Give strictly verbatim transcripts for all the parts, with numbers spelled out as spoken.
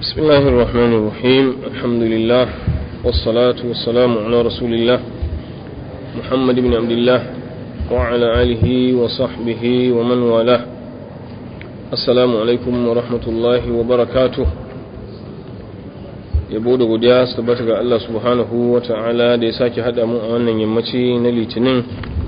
بسم الله الرحمن الرحيم. الحمد لله والصلاة والسلام على رسول الله محمد بن عبد الله وعلى آله وصحبه ومن والاه. السلام عليكم ورحمة الله وبركاته. yabo da godiya su tabbata ga Allah subhanahu wa ta'ala da ya sake haɗa mu a wannan yammaci na litinin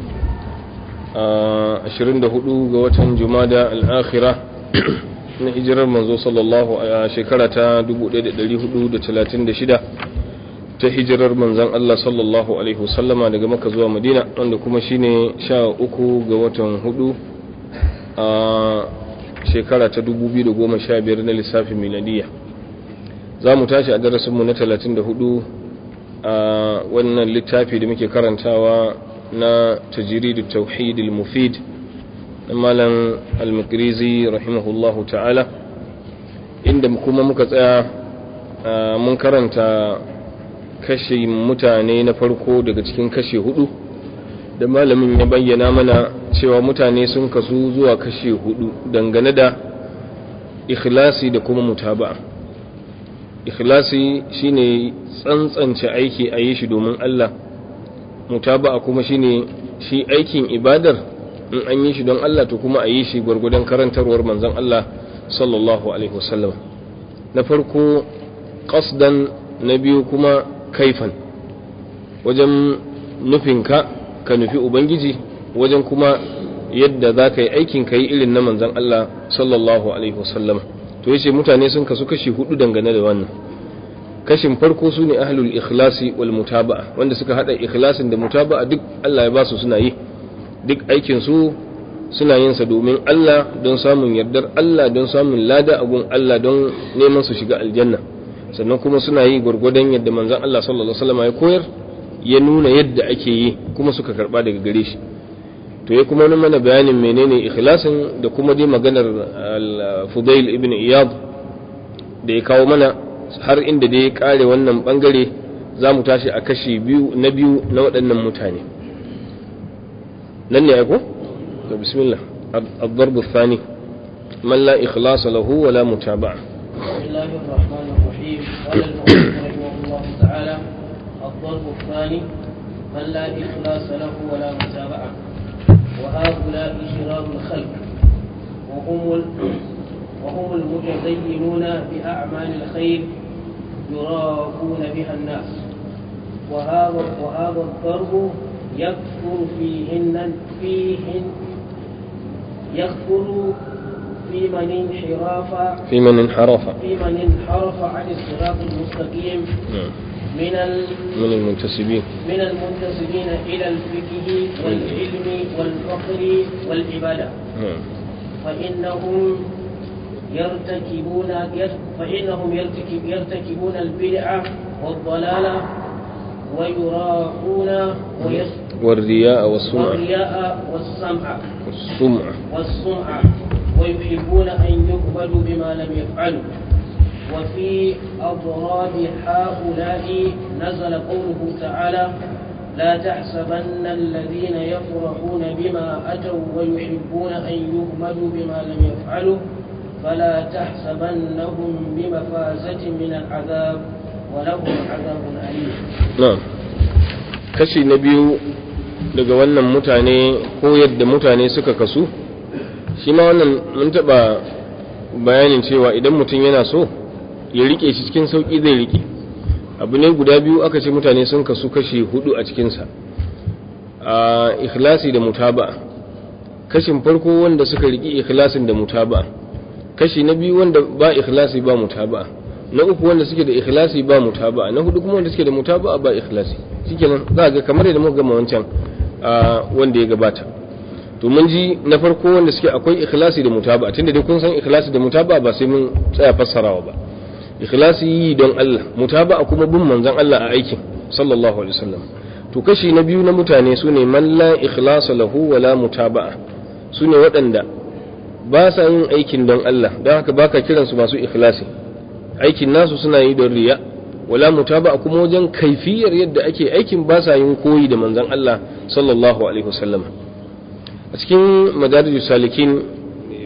a ashirin da hudu ga watan Jumada al-akhirah na hijirar manzo sallallahu a shekara ta dubu ɗaya da ɗari hudu da talatin da shida ta hijirar manzon Allah sallallahu alaihi wasallama daga Makka zuwa Madina, wanda kuma shine sha uku ga watan hudu a shekara ta dubu biyu da goma sha biyar na lissafin miladiyya. za mu tashi a darasinmu na talatin da hudu a wannan littafi da muke karantawa na tajiridu tauhid al-mufid na malam al-makrizi rahimahullahu ta'ala, inda kuma muka tsaya mun karanta kashe mutane na farko daga cikin kashe hudu da malamin ya bayyana mana cewa mutane sun kasu zuwa kashe hudu dangane da ikhlasi da kuma mutaba'a. ikhlasi shine tsantsance aiki a yi shi domin Allah, mutaba'a kuma shine shi aikin ibadar in an yi shi don Allah to kuma a yi shi gwargwadon karantarwar manzon Allah sallallahu alaihi wasallam. na farko qasdan, na biyu kuma kaifan, wajen nufinka ka nufi ubangiji, wajen kuma yadda za ka yi aikin ka yi irin na manzon Allah sallallahu alaihi wasallam. to yace mutane sun kasu kashi hudu dangane da wannan. kashin farko su ne ahlul ikhlasi wal mutaba'a, wanda suka hada ikhlasin da mutaba'a duk Allah ya ba su suna yi, duk aikin su suna yin sa domin Allah, don samun yardar Allah, don samun lada a gun Allah, don neman su shiga aljanna. sannan kuma suna yi gurgurdan yadda manzon Allah sallallahu alaihi wasallam ya koyar, ya nuna yadda ake yi, kuma suka karba daga gare shi. to ya kuma mana bayanin menene ikhlasin da kuma dai maganar al-Fudail ibn Iyad da ya kawo mana har inda dai ya kare wannan bangare. za mu tashi a kashi biyu na biyu na waɗannan mutane. nan ne aiko? to bismillah. ad-darb ath-thani man la ikhlas lahu wa la mutaba'a. bismillahir rahmanir rahim. qala al-mu'allif rahimahullah ta'ala ad-darb ath-thani man la ikhlas lahu wa la mutaba'a. وهؤلاء شرار الخلق وهم وهم المتزينون بأعمال الخير يراقون بها الناس. وهذا وهذا الضرب يكثر فيهن فيهن يكثر في من انحراف في من انحرف في من انحرف عن الصراط المستقيم من من المنتسبين من المنتسبين إلى الفقه والعلم والفقر والعبادة. فإنهم يرتكبون فإنهم يرتكب يرتكبون البدعة والضلالة ويراقون والرياء والسمعة والرياء والسمع والسمعة والسمعة ويحبون أن يقبلوا بما لم يفعلوا. وفي أضراب هؤلاء نزل قوله تعالى: لا تحسبن الذين يفرحون بما أتوا ويحبون أن يهمدوا بما لم يفعلوا فلا تحسبنهم بمفازة من العذاب ولهم عذاب أليم. نعم. kashi na biyu daga wannan mutane ko yadda mutane suka kasu, shi ma wannan mun taɓa bayanin cewa idan mutum yana so ya rike shi cikin sauki zai rike. abu ne guda biyu aka ce mutane sun kasu kashi hudu a cikinsa, a ikhlasi da mutaba'a. kashin farko wanda suka riki ikhlasin da mutaba'a, kashi na biyu wanda ba ikhlasi ba mutaba'a, na uku wanda suke da ikhlasi ba mutaba'a, na hudu kuma wanda suke da mutaba'a ba ikhlasi. shikenan za ga kamar yadda muka gama wancan wanda ya gabata. to mun ji na farko wanda suke akwai ikhlasi da mutaba'a, tunda dai kun san ikhlasi da mutaba'a ba sai mun tsaya fassarawa ba. ikhlasi yi don Allah, mutaba'a kuma bin manzon Allah a aikin sallallahu alaihi wasallam. to kashi na biyu na mutane sune man la ikhlasa lahu wa la mutaba'a, sune waɗanda ba sa yin aikin don Allah, don haka baka kiransu masu ikhlasi. aikin nasu suna yi don riya, wala mutaba'a kuma wajen kaifiyar yadda ake aikin ba sa yin koyi da manzon Allah sallallahu alaihi wasallam. a cikin madarijus salikin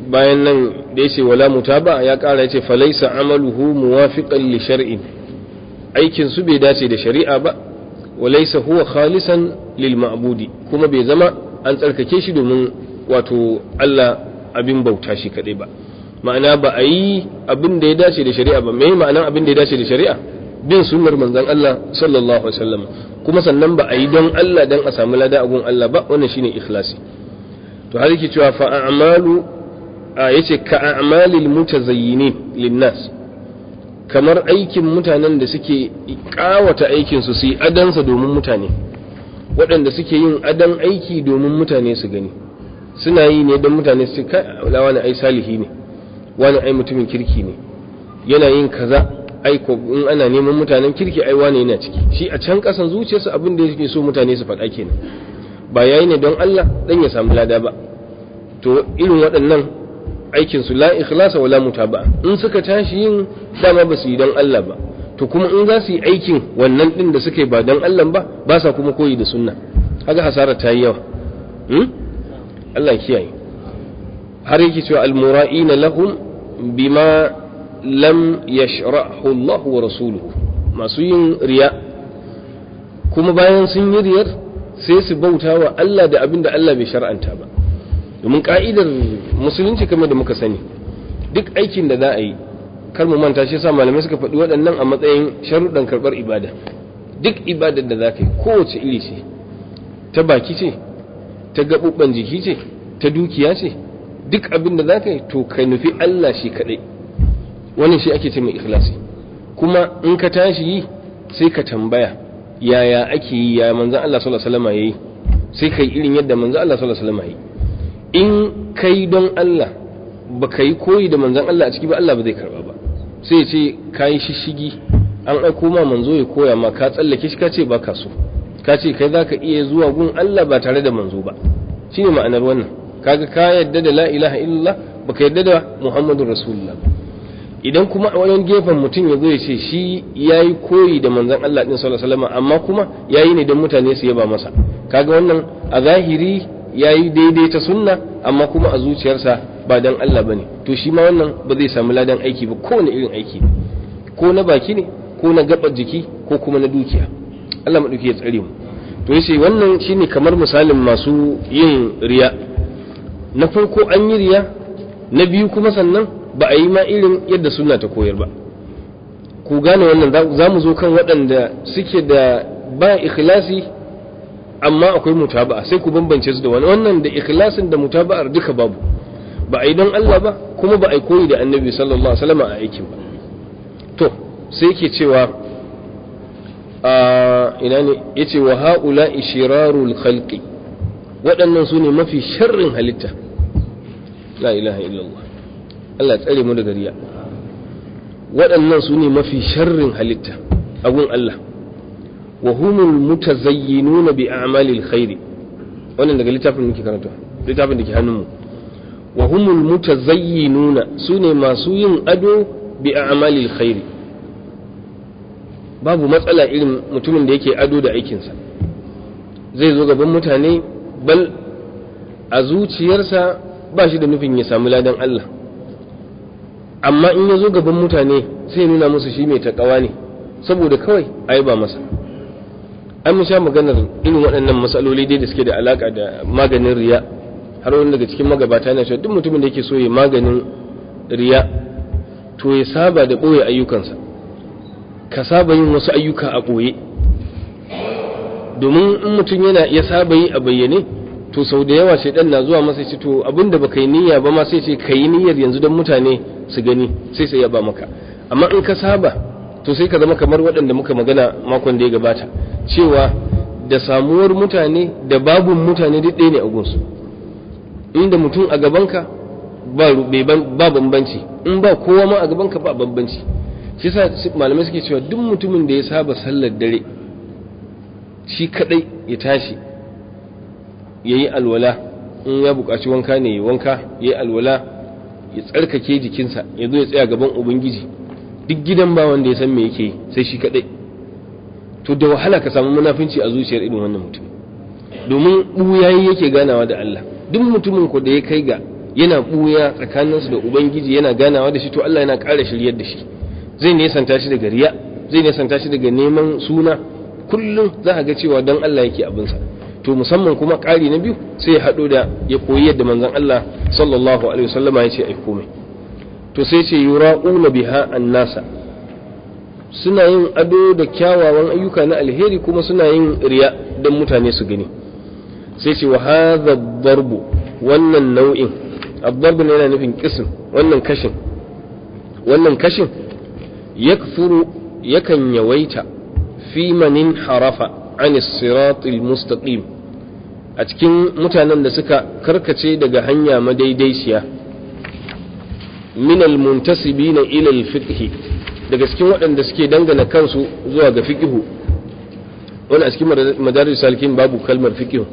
bayan nan da yace wala mutaba ya kara yace falaysa amaluhu muwafiqan li shar'in, aikin su bai dace da shari'a ba, walaysa huwa khalisan lil ma'budi, kuma bai zama an tsarkake shi domin wato Allah abin bauta shi kadai ba. ma'ana ba a yi abin da ya dace da shari'a ba. me ma'anan abin da ya dace da shari'a? bin sunnar manzon Allah sallallahu alaihi wasallam, kuma sannan ba a yi don Allah dan a samu lada a gun Allah ba, wannan shine ikhlasi. to har yake cewa fa a'malu yace ka a'malil mutazayyinin linnas, kamar aikin mutanen da suke kawata aikin su su yi adansa domin mutane, waɗanda suke yin adan aiki domin mutane su gani, suna yi ne don mutane su kai wani ai salihi ne, wani ai mutumin kirki ne, yana yin kaza, ai ko in ana neman mutanen kirki ai wani yana ciki. Shi a can kasan zuciyarsa abin da yake so mutane su faɗa kenan, ba yayi ne don Allah dan ya samu lada ba. to irin waɗannan aikin su la ikhlasa wala mutaba'a, in suka tashi yin dama ba su yi don Allah ba, to kuma in za su yi aikin wannan din da suke ba don Allah ba, ba sa kuma koyi da sunna, kaga hasara ta yi yawa. hmm? Allah kiyaye. har yake cewa almura'ina lahum bima lam yashra'hu Allah wa rasuluhu, masu yin riya kuma bayan sun yi riyar sai su bauta wa Allah da abin da Allah bai shar'anta ba. domin ka'idar musulunci kamar da muka sani, duk aikin da za a yi, kar mu manta shi yasa malamai suka faɗi waɗannan a matsayin sharuɗan karɓar ibada. duk ibadar da za ka yi kowace iri ce, ta baki ce, ta gaɓuɓɓan jiki ce, ta dukiya ce, duk abin da za ka yi to ka nufi Allah shi kaɗai. wannan shi ake ce mai ikhlasi. kuma in ka tashi yi sai ka tambaya yaya ake yi, ya manzon Allah sallallahu alaihi wasallam yayi, sai kai irin yadda manzon Allah sallallahu alaihi wasallam yayi. in kai don Allah ba ka yi koyi da manzon Allah a ciki ba, Allah ba zai karba ba. sai ya ce ka yi shishigi, an aiko ma manzo ya koya ma, ka tsallake shi, ka ce ba ka so, ka ce kai za ka iya zuwa gun Allah ba tare da manzo ba. shine ma'anar wannan. kaga ka yadda da la ilaha illallah, ba ka yadda da Muhammadur Rasulullah ba. idan kuma a wani gefen mutum ya zo ya ce shi ya yi koyi da manzon Allah ɗin sallallahu alaihi wasallam, amma kuma ya yi ne don mutane su yaba masa, kaga wannan a zahiri ya yi daidai ta sunna, amma kuma a zuciyarsa ba don Allah ba ne, to shi ma wannan ba zai samu ladan aiki ba, kowane irin aiki, ko na baki ne, ko na gabar jiki, ko kuma na dukiya. Allah maɗauki ya tsare mu. to yace wannan shine kamar misalin masu yin riya. na farko an yi riya, na biyu kuma sannan ba a yi ma irin yadda sunna ta koyar ba. ku gane wannan, za mu zo kan waɗanda suke da ba ikhlasi amma akwai mutaba'a, sai ku bambance su da wani. wannan da ikhlasin da mutaba'ar duka babu, ba a yi don Allah ba, kuma ba a yi koyi da annabi sallallahu alaihi wasallam a aikin ba. to sai yake cewa a ina ne yace wa haula ishirarul khalqi, waɗannan su ne mafi sharrin halitta. la ilaha illallah, Allah tsare mu daga riya. waɗannan su ne mafi sharrin halitta a gun Allah. wa humul mutazayyinuna bi a'malil khairi, wannan daga littafin muke karanta, littafin da ke hannunmu. wa humul mutazayyinuna sune masu yin ado bi a'malil khairi. babu matsala irin mutumin da yake ado da aikinsa, zai zo gaban mutane, bal a zuciyarsa ba shi da nufin ya samu ladan Allah, amma in ya zo gaban mutane sai nuna musu shi mai takawa ne, saboda kawai a yi ba masa. an mun sha maganar irin waɗannan matsaloli dai da suke da alaka da maganin riya, har wani daga cikin magabata na cewa duk mutumin da yake so ya maganin riya to ya saba da ɓoye ayyukansa, ka saba yin wasu ayyuka a ɓoye, domin in mutum yana ya saba yi a bayyane to sau da yawa shaidan na zuwa masa ce to abinda baka yi niyya ba ma sai ce ka yi niyyar yanzu don mutane su gani, sai sai ya ba maka. amma in ka saba to sai ka zama kamar waɗanda muka magana makon da ya gabata, cewa da samuwar mutane da babun mutane duk ɗaya ne a gunsu. inda mutum a gabanka ba ba bambanci, in ba kowa ma a gabanka ba bambanci. shi yasa malamai suke cewa duk mutumin da ya saba sallar dare shi kadai ya tashi yayi alwala, in ya buƙaci wanka ne ya wanka, yayi alwala, ya tsarkake jikinsa, ya zo ya tsaya gaban ubangiji, duk gidan ba wanda ya san me yake sai shi kadai, to da wahala ka samu munafinci a zuciyar irin wannan mutum, domin buyayi yake ganawa da Allah. duk mutumin ko da ya kai ga yana buya tsakaninsu da ubangiji yana ganawa da shi to Allah yana ƙara shiryar da shi zai nesanta shi daga riya zai nesanta shi daga neman suna kullum za a ga cewa don Allah yake abinsa to musamman kuma ƙari na biyu sai ya haɗo da ya koyi yadda manzon Allah sallallahu alaihi wasallama ya ce ai komai to sai ce yura'una biha annasa suna yin ado da kyawawan ayyuka na alheri kuma suna yin riya don mutane su gani sai ce wa hadha darbu wannan nau'in ad-darbu yana nufin qism wannan kashin wannan kashin yakfuru yakan yawaita fi manin harafa an as-sirat al-mustaqim a cikin mutanen da suka karkace daga hanya madaidaiciya min al-muntasibina ila al-fiqh daga cikin waɗanda suke dangana kansu zuwa ga fiqhu wani a cikin madaris salikin babu kalmar fiqhu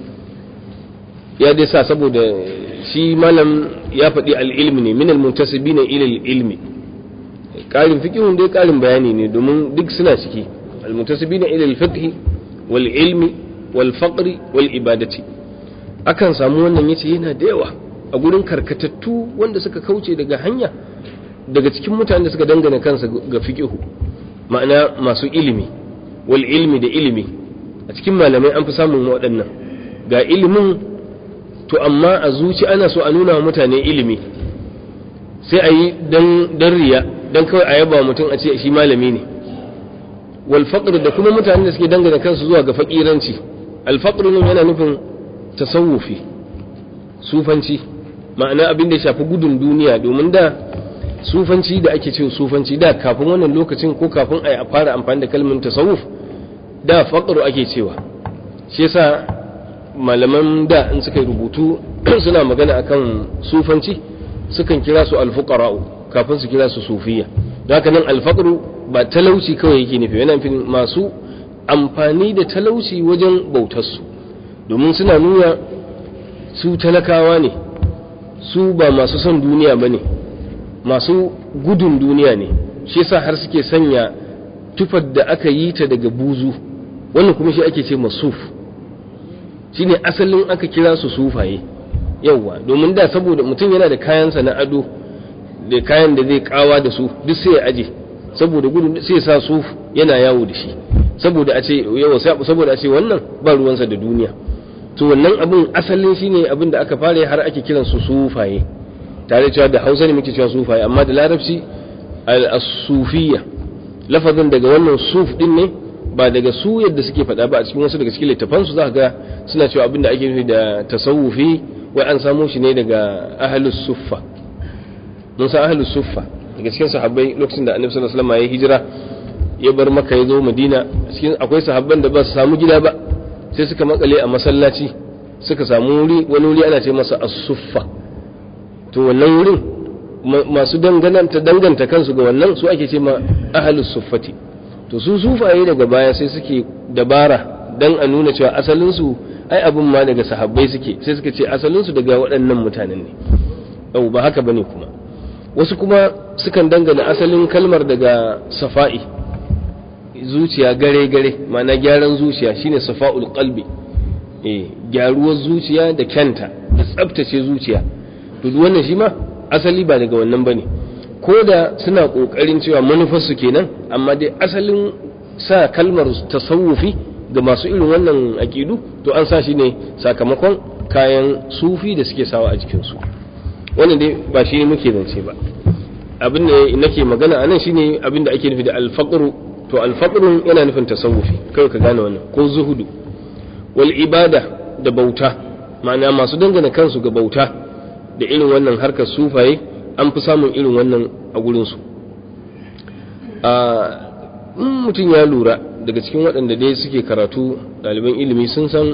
ya dai sa saboda shi malam ya faɗi al-ilmi ne min al-muntasibina ila al-ilmi ƙarin fiqhun dai ƙarin bayani ne domin duk suna ciki al-muntasibina ila al-fiqh wal ilmi wal faqri wal ibadati akan samu wannan yace yana da yawa a gurin karkatattu wanda suka kauce daga hanya daga cikin mutanen da suka dangana kansa ga fiqhu ma'ana masu ilimi wal ilmi da ilimi a cikin malamai an fi samun waɗannan ga ilimin to amma a zuci ana so a nuna wa mutane ilimi sai a yi dan riya dan kawai a yaba mutum a ce shi malami ne wal faqr da kuma mutanen da suke dangana kansu zuwa ga fakiranci al faqr yana nufin tasawufi sufanci ma'ana abin da ya shafi gudun duniya domin da sufanci da ake cewa sufanci da kafin wannan lokacin ko kafin a fara amfani da kalmar tasawuf da faqru ake cewa shi yasa malaman da in suka rubutu suna magana akan sufanci sukan kira su al-fuqara'u kafin su kira su sufiya don haka nan al-faqru ba talauci kawai yake nufi yana nufin masu amfani da talauci wajen bautar su domin suna nuna su talakawa ne su ba masu son duniya bane masu gudun duniya ne shi yasa har suke sanya tufar da aka yi ta daga buzu wannan kuma shi ake ce masuf shine asalin aka kira su sufaye yawa domin da saboda mutum yana da kayansa na ado da kayan da zai kawa da su duk sai ya aje saboda gudun sai ya sa suf yana yawo da shi saboda a ce yawa saboda a ce wannan ba ruwansa da duniya to wannan abin asalin shine abin da aka fara har ake kiran su sufaye tare cewa da Hausa ne muke cewa sufaye amma da Larabci al-sufiyya lafazin daga wannan suf din ne ba daga su yadda suke faɗa ba a cikin wasu daga cikin littafan su zaka ga suna cewa abin da ake nufi da tasawufi wai an samo shi ne daga ahlus suffa mun san ahlus suffa daga cikin sahabbai lokacin da Annabi sallallahu alaihi wasallam ya hijira ya bar Makka ya zo Madina cikin akwai sahabban da ba su samu gida ba sai suka makale a masallaci suka samu wuri wani wuri ana ce masa as-suffa to wannan wurin masu danganta danganta kansu ga wannan su ake ce ma ahlus suffati to su sufaye daga baya sai suke dabara dan a nuna cewa asalin su ai abin ma daga sahabbai suke sai suka ce asalin su daga waɗannan mutanen ne au ba haka bane kuma wasu kuma sukan dangana asalin kalmar daga safa'i zuciya gare gare ma'ana gyaran zuciya shine safa'ul qalbi eh gyaruwar zuciya da kyanta da tsaftace zuciya to duk wannan shi ma asali ba daga wannan bane ko da suna kokarin cewa manufar su kenan amma dai asalin sa kalmar tasawufi ga masu irin wannan aqidu to an sa shi ne sakamakon kayan sufi da suke sawa a jikin su wannan dai ba shi ne muke zance ba abin da nake magana anan shine abin da ake nufi da al-faqru to al-faqru yana nufin tasawufi kai ka gane wannan ko zuhudu wal ibada da bauta ma'ana masu dangana kansu ga bauta da irin wannan harkar sufaye an fi samun irin wannan a gurinsu a mutum ya lura daga cikin waɗanda dai suke karatu ɗaliban ilimi sun san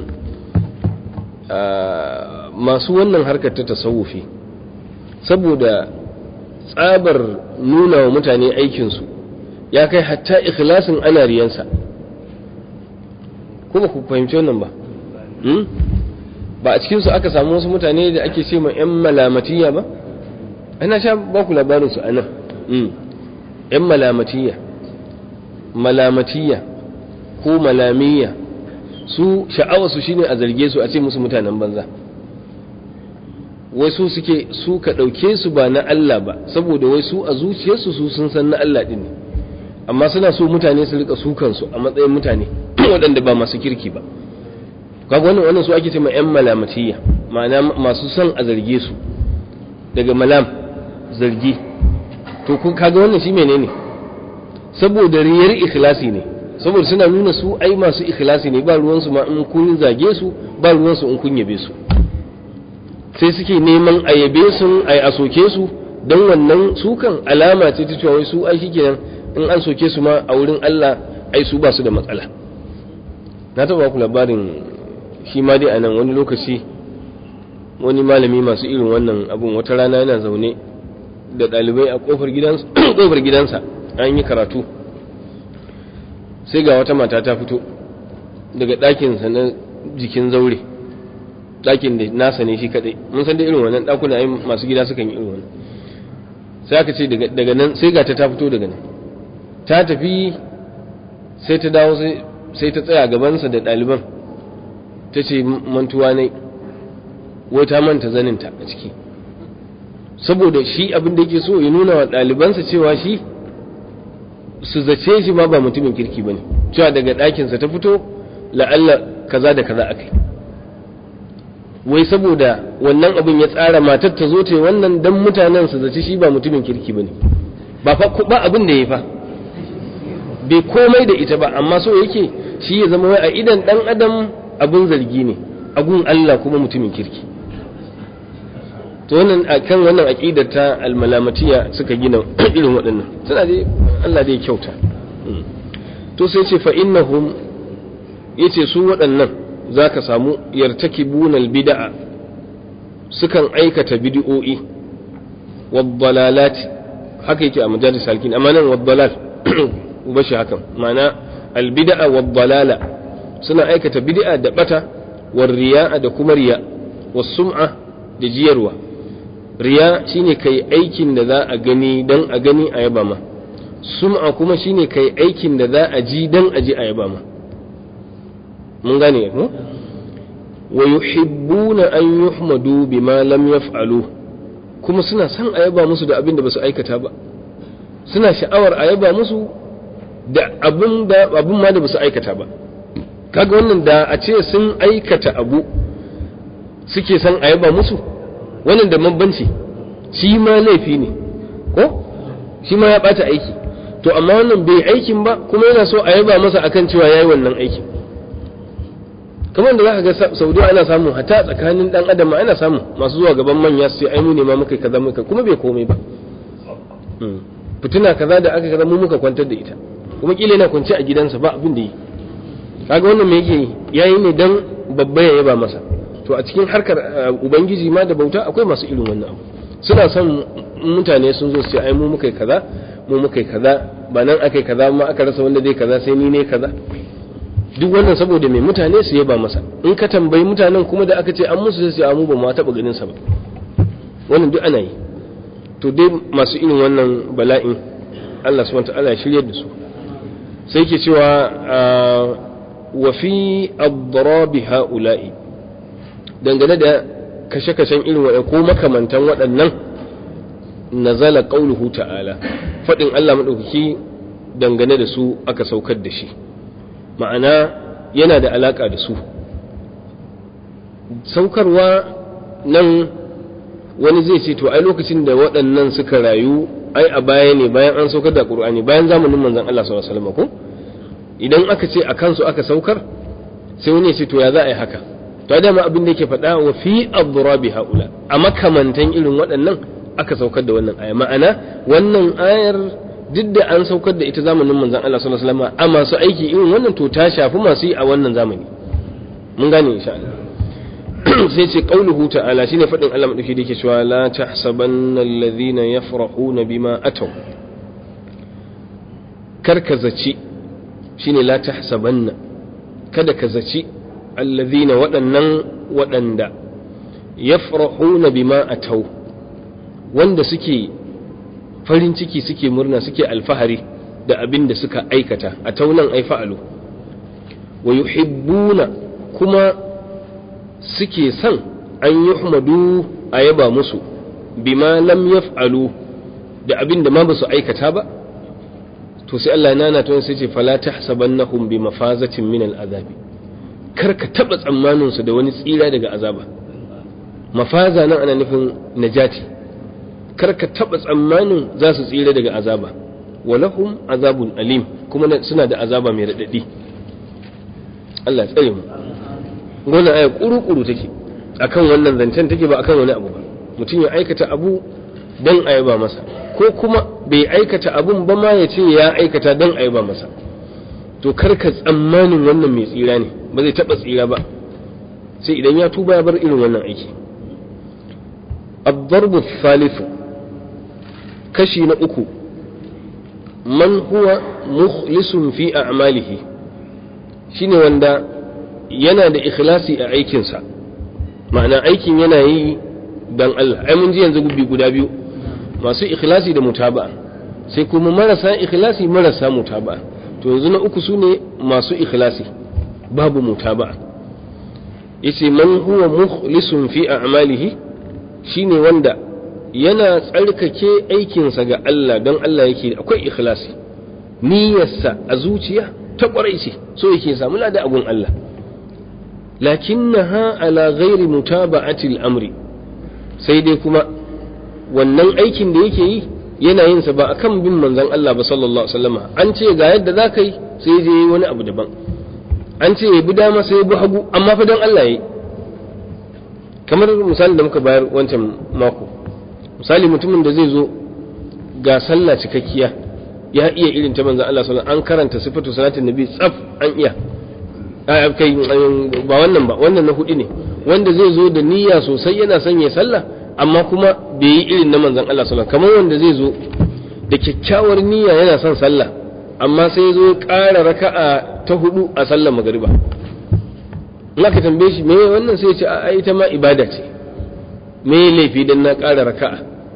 masu wannan harkar ta tasawufi saboda tsabar nuna wa mutane aikinsu ya kai hatta ikhlasin ana riyansa ko ba ku fahimci wannan ba ba a cikinsu aka samu wasu mutane da ake ce ma 'yan malamatiya ba ana sha ba ku labarinsu a nan 'yan malamatiya malamatiya ko malamiya su sha'awarsu shine a zarge su a ce musu mutanen banza wai su suke su ka ɗauke su ba na Allah ba saboda wai su a zuciyarsu su sun san na Allah ɗin ne amma suna so mutane su rika su kansu a matsayin mutane waɗanda ba masu kirki ba kaga wannan wannan su ake cewa ƴan malamatiyya ma'ana masu son a zarge su daga malam zargi to kun kaga wannan shi menene saboda riyar ikhlasi ne saboda suna nuna su ai masu ikhlasi ne ba ruwansu ma in kun zage su ba ruwansu in kun yabe su sai suke neman a yabe su ai a soke su don wannan sukan alama ce ta cewa wai su ai shikenan in an soke su ma a wurin Allah ai su ba su da matsala na taba ku labarin shi ma dai anan wani lokaci wani malami masu irin wannan abun wata rana yana zaune da ɗalibai a kofar gidansa kofar gidansa an yi karatu sai ga wata mata ta fito daga ɗakinsa na jikin zaure ɗakin da nasa ne shi kaɗai mun san da irin wannan ɗakuna ai masu gida sukan yi irin wannan sai aka ce daga nan sai ga ta ta fito daga nan ta tafi sai ta dawo sai ta tsaya gabansa da ɗaliban ta ce mantuwa ne wai ta manta zaninta a ciki saboda shi abin da yake so ya nuna wa ɗalibansa cewa shi su zace shi ma ba mutumin kirki ba ne cewa daga ɗakinsa ta fito la'alla kaza da kaza aka yi wai saboda wannan abin ya tsara matar ta zo ta yi wannan dan mutanen su zace shi ba mutumin kirki ba ne ba fa ba abin da ya fa bai komai da ita ba amma so yake shi ya zama wai a idan dan adam abin zargi ne agun Allah kuma mutumin kirki to wannan akan wannan aqidar ta almalamatiya suka gina irin waɗannan suna dai Allah dai kyauta to sai ce fa innahum yace su waɗannan zaka samu yartakibuna albid'a sukan aikata bid'o'i wad-dalalat haka yake a majalis halkin amma nan wad-dalal ubashi hakan ma'ana albid'a wad-dalala suna aikata bid'a da bata war riya'a da kuma riya was-sum'a da jiyarwa riya shine kai aikin da za a gani dan a gani a yaba ma sum'a kuma shine kai aikin da za a ji dan a ji a yaba ma mun gane ko wa yuhibbuna an yuhmadu bima lam yaf'alu kuma suna son a yaba musu da abin da basu aikata ba suna sha'awar a yaba musu da abin da abin ma da basu aikata ba kaga wannan da a ce sun aikata abu suke son a yaba musu wannan da bambanci shi ma laifi ne ko shi ma ya bata aiki to amma wannan bai aikin ba kuma yana so a yaba masa akan cewa yayi wannan aikin kamar da zaka ga Saudiya ana samu hatta tsakanin dan adam ana samu masu zuwa gaban manya su ce ai mu ne ma muka kaza muka kuma bai komai ba fitina kaza da aka kaza mu muka kwantar da ita kuma kila yana kwance a gidansa ba abin da yi kaga wannan me yake yayi ne dan babba ya yaba masa to a cikin harkar ubangiji ma da bauta akwai masu irin wannan abu suna son mutane sun zo su ce ai mu muka kaza mu muka kaza ba nan akai kaza ma aka rasa wanda dai kaza sai ni ne kaza duk wannan saboda mai mutane su yaba masa in ka tambayi mutanen kuma da aka ce an musu sai su mu ba mu taba ganin sa ba wannan duk ana yi to dai masu irin wannan bala'in Allah subhanahu wa ta'ala ya shiryar da su sai ke cewa wa fi adrabi haula'i dangane da kashe-kashen irin waɗanda ko makamantan waɗannan nazala qauluhu ta'ala fadin Allah madaukaki dangane da su aka saukar da shi ma'ana yana da alaka da su saukarwa nan wani zai ce to ai lokacin da waɗannan suka rayu ai a baya ne bayan an saukar da Qur'ani bayan zamanin manzon Allah sallallahu alaihi wasallam ko idan aka ce a kansu aka saukar sai wani ya ce to ya za a yi haka to dama abin da yake faɗa wa fi adrabi haula a makamantan irin waɗannan aka saukar da wannan aya ma'ana wannan ayar duk da an saukar da ita zamanin manzon Allah sallallahu alaihi wasallam amma su aiki irin wannan to ta shafi masu yi a wannan zamani mun gane insha Allah sai ce qauluhu ta'ala shine faɗin Allah madauki da yake cewa la tahsabanna alladhina yafrahuna bima ataw karka zaci shine la tahsabanna kada ka zaci alladhina waɗannan waɗanda yafrahuna bima ataw wanda suke farin ciki suke murna suke alfahari da abin da suka aikata a taunan ai fa'alu wa yuhibbuna kuma suke son an yuhmadu a yaba musu bima lam yaf'alu da abin da ma ba su aikata ba to sai Allah nana to sai ce fala tahsabannahum bi mafazatin min al'azabi kar ka taba tsammanin su da wani tsira daga azaba mafaza nan ana nufin najati kar ka taba tsammanin za su tsira daga azaba walahum azabun alim kuma suna da azaba mai radadi Allah tsare mu wannan aya kuru-kuru take akan wannan zancen take ba akan wani abu ba mutum ya aikata abu dan ayaba masa ko kuma bai aikata abun ba ma ya ce ya aikata dan ayaba masa to karka tsammanin wannan mai tsira ne ba zai taba tsira ba sai idan ya tuba ya bar irin wannan aiki ad-darbu ath-thalith kashi na uku man huwa mukhlisun fi a'malihi shine wanda yana da ikhlasi a aikinsa ma'ana aikin yana yi dan Allah ai mun ji yanzu gubbi guda biyu masu ikhlasi da mutaba'a sai kuma marasa ikhlasi marasa mutaba'a to yanzu na uku sune masu ikhlasi babu mutaba'a yace man huwa mukhlisun fi a'malihi shine wanda yana tsarkake aikinsa ga Allah don Allah yake akwai ikhlasi niyyarsa a zuciya ta kwarai ce so yake samu lada abun Allah lakinnaha ala ghairi mutaba'ati al-amri sai dai kuma wannan aikin da yake yi yana yin sa ba akan bin manzon Allah ba sallallahu alaihi wasallam an ce ga yadda zaka yi sai je yi wani abu daban an ce ya bi dama sai ya bi hagu amma fa don Allah yayi kamar misalin da muka bayar wancan mako misali mutumin da zai zo ga sallah cikakkiya ya iya irin ta manzon Allah sallallahu alaihi wasallam an karanta sifatu salatin nabi tsaf an iya kai ba wannan ba wannan na hudu ne wanda zai zo da niyya sosai yana son ya sallah amma kuma bai yi irin na manzon Allah sallallahu alaihi wasallam kamar wanda zai zo da kyakkyawar niyya yana son sallah amma sai ya zo ya ƙara raka'a ta hudu a sallar magariba in aka tambaye shi me wannan sai ya ce a ita ma ibada ce me laifi dan na ƙara raka'a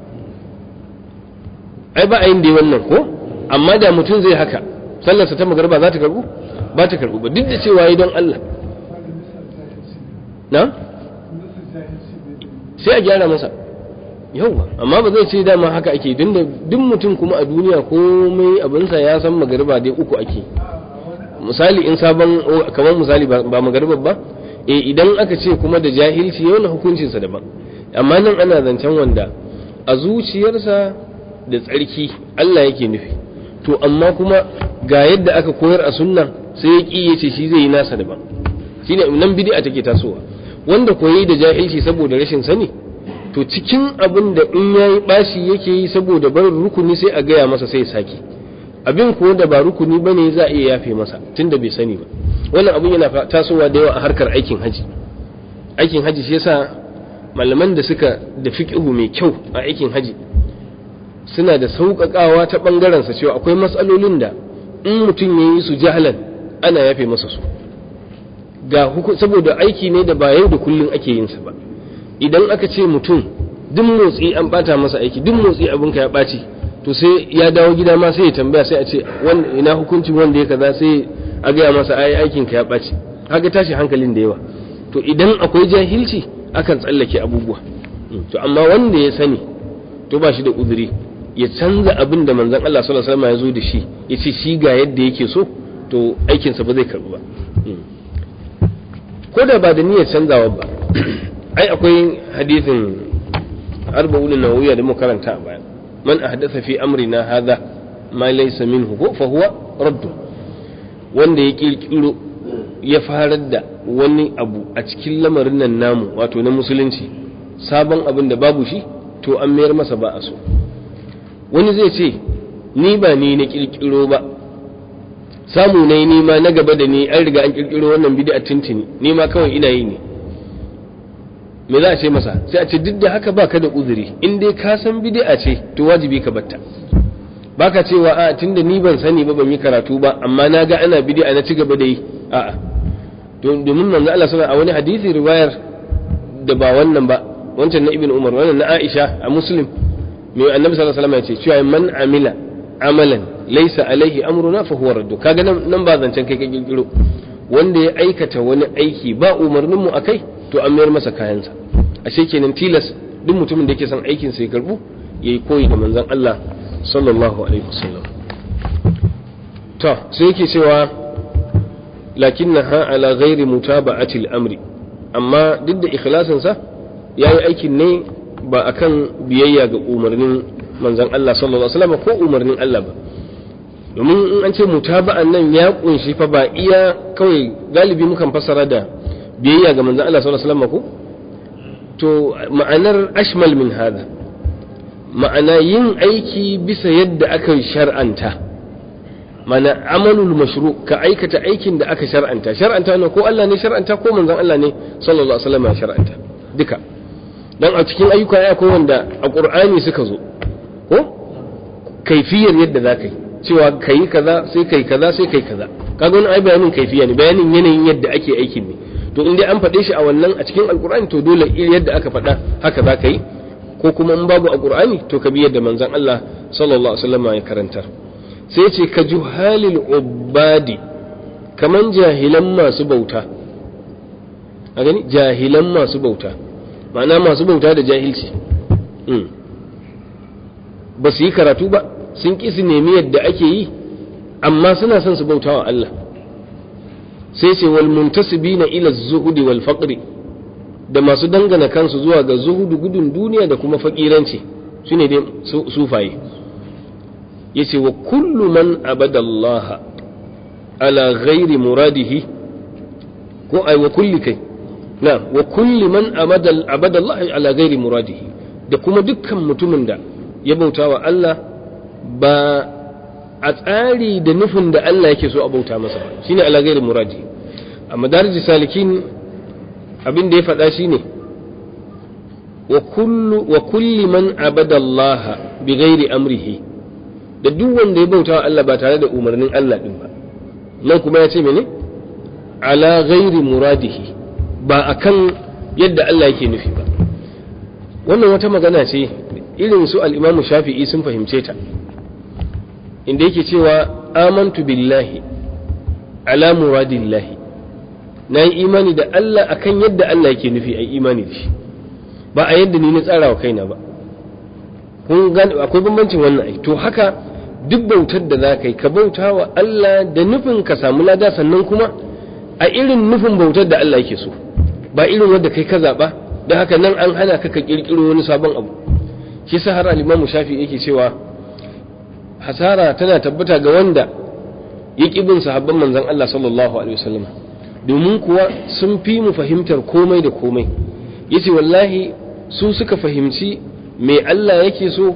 ai ba a yin da wannan ko amma da mutum zai haka sallarsa ta magariba za ta karbu ba ta karbu ba duk da cewa yi don Allah na sai a gyara masa yauwa amma ba zai ce dama haka ake don da duk mutum kuma a duniya komai abinsa ya san magariba dai uku ake misali in sabon kamar misali ba magariba ba eh idan aka ce kuma da jahilci yau na hukuncinsa daban amma nan ana zancen wanda a zuciyarsa da tsarki Allah yake nufi to amma kuma ga yadda aka koyar a sunna sai ya ƙi yace shi zai yi nasa daban shine nan bid'a take tasowa wanda koyi da jahilci saboda rashin sani to cikin abin da in yayi bashi yake yi saboda barin rukuni sai a gaya masa sai ya saki abin ko da ba rukuni bane za a iya yafe masa tunda bai sani ba wannan abin yana tasowa da yawa a harkar aikin haji aikin haji shi yasa malaman da suka da fiqhu mai kyau a aikin haji suna da sauƙaƙawa ta bangaren sa cewa akwai matsalolin da in mutum yayi su jahalan ana yafe masa su ga saboda aiki ne da ba yau da kullun ake yin sa ba idan aka ce mutum duk motsi an bata masa aiki duk motsi abinka ya ɓaci to sai ya dawo gida ma sai ya tambaya sai a ce ina hukuncin wanda ya kaza sai a gaya masa ai aikin ka ya ɓaci haka tashi hankalin da yawa to idan akwai jahilci akan tsallake abubuwa to amma wanda ya sani to ba shi da uzuri ya canza abin da manzon Allah sallallahu alaihi wasallam ya zo da shi ya ce shi ga yadda yake so to aikinsa ba zai karbu ba ko da ba da niyyar canzawa ba ai akwai hadisin arba'un nawawiyya da muka karanta a baya man ahdatha fi amrina hadha ma laysa minhu fa huwa radd wanda ya kirkiro ya farar da wani abu a cikin lamarin nan namu wato na musulunci sabon abin da babu shi to an mayar masa ba a so wani zai ce ni ba ni na kirkiro ba samu ne ni ma na gaba da ni an riga an kirkiro wannan bid'a tintini ni ma kawai ina yi ne me za a ce masa sai a ce duk da haka baka da uzuri in dai ka san bid'a ce to wajibi ka batta baka cewa a tunda ni ban sani ba ban yi karatu ba amma na ga ana bid'a na ci gaba da yi a'a to domin manzo Allah sallallahu a wani hadisi riwayar da ba wannan ba wancan na ibn Umar wannan na Aisha a Muslim mai annabi sallallahu alaihi wasallam ya ce cewa man amila amalan laysa alaihi amruna fa huwa raddu kaga nan ba zancen kai ka kirkiro wanda ya aikata wani aiki ba umarnin mu akai to an mayar masa kayansa ashe kenan tilas duk mutumin da yake son aikin sa ya karbu yayi koyi da manzon Allah sallallahu alaihi wasallam. to sai yake cewa lakinnaha ala ghairi mutaba'ati al-amri, amma duk da ikhlasin sa yayi aikin ne ba akan biyayya ga umarnin manzon Allah sallallahu alaihi wasallam ko umarnin Allah ba. domin in an ce mutaba'an nan ya kunshi fa ba iya kawai galibi mukan fassara da biyayya ga manzon Allah sallallahu alaihi wasallam ko to ma'anar ashmal min hada, ma'ana yin aiki bisa yadda aka shar'anta, mana amalul mashru ka aikata aikin da aka shar'anta. Shar'anta ne ko Allah ne shar'anta ko manzon Allah ne sallallahu alaihi wasallam ya shar'anta duka. dan a cikin ayyuka ya akwai wanda a Qur'ani suka zo ko kaifiyar yadda za ka yi, cewa kai kaza sai kai kaza sai kai kaza. Kaga wani ai bayanin kaifiya ne, bayanin yanayin yadda ake aikin ne. To in dai an faɗe shi a wannan a cikin Alƙur'ani to dole yadda aka faɗa haka za ka yi, ko kuma in babu a Qur'ani to ka bi yadda manzon Allah sallallahu alaihi wasallam ya karantar. Sai ce ka juhalil ubadi, kaman jahilan masu bauta. A gani jahilan masu bauta, ma'ana masu bauta da jahilci. Ba su yi karatu ba, sun ƙi su nemi yadda ake yi, amma suna son su bauta wa Allah. Sai ce wal muntasibina ila zuhudi wal faqri, da masu dangana kansu zuwa ga zuhudu gudun duniya da kuma fakiranci, shine dai sufaye. Yace wa kullu man abada Allah ala ghairi muradihi, ko ai wa kulli kai na wa kulli man abada abada Allah ala ghairi muradihi, da kuma dukkan mutumin da ya bauta wa Allah ba a tsari da nufin da Allah yake so a bauta masa ba, shine ala ghairi muradi. A madarij salikin abin da ya faɗa shine wa kullu wa kulli man abada Allah bi ghairi amrihi, da duk wanda ya bauta wa Allah ba tare da umarnin Allah din ba. Nan kuma ya ce mene ala ghairi muradihi, ba akan yadda Allah yake nufi ba. Wannan wata magana ce irin su al-Imam Shafi'i sun fahimce ta, inda yake cewa amantu billahi ala muradillahi, na yi imani da Allah akan yadda Allah yake nufi a imani da shi, ba a yadda ni na tsara wa kaina ba. kun gane akwai bambancin wannan ai. To haka duk bautar da za ka yi ka bauta wa Allah da nufin ka samu lada, sannan kuma a irin nufin bautar da Allah yake so, ba irin wanda kai ka zaɓa. Don haka nan an hana ka ka ƙirƙiro wani sabon abu. Shi sa har al-Imam Shafi'i yake cewa hasara tana tabbata ga wanda ya ƙi bin sahabban manzon Allah sallallahu alaihi wasallam, domin kuwa sun fi mu fahimtar komai da komai. Yace wallahi su suka fahimci me Allah yake so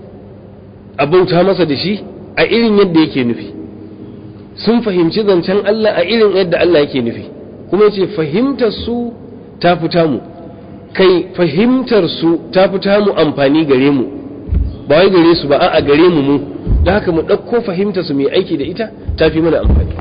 a bauta masa da shi a irin yadda yake nufi, sun fahimci zancen Allah a irin yadda Allah yake nufi. Kuma yace fahimtar su ta fita mu, kai fahimtar su ta fita mu amfani gare mu, ba wai gare su ba, a gare mu mu. Da haka mu ɗauko fahimta su mai aiki da ita ta fi mana amfani.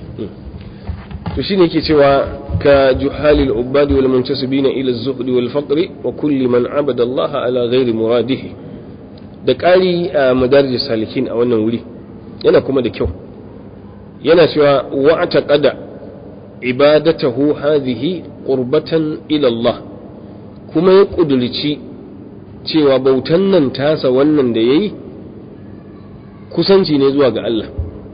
To shi ne yake cewa ka juhalil ubadi wal muntasibina ila az-zuhdi wal faqri wa kulli man abada Allah ala ghairi muradihi. Da ƙari a madarij salikin a wannan wuri yana kuma da kyau, yana cewa wa taqada ibadatahu hadhihi qurbatan ila Allah, kuma ya kudurci cewa bautan nan tasa wannan da yayi kusanci ne zuwa ga Allah.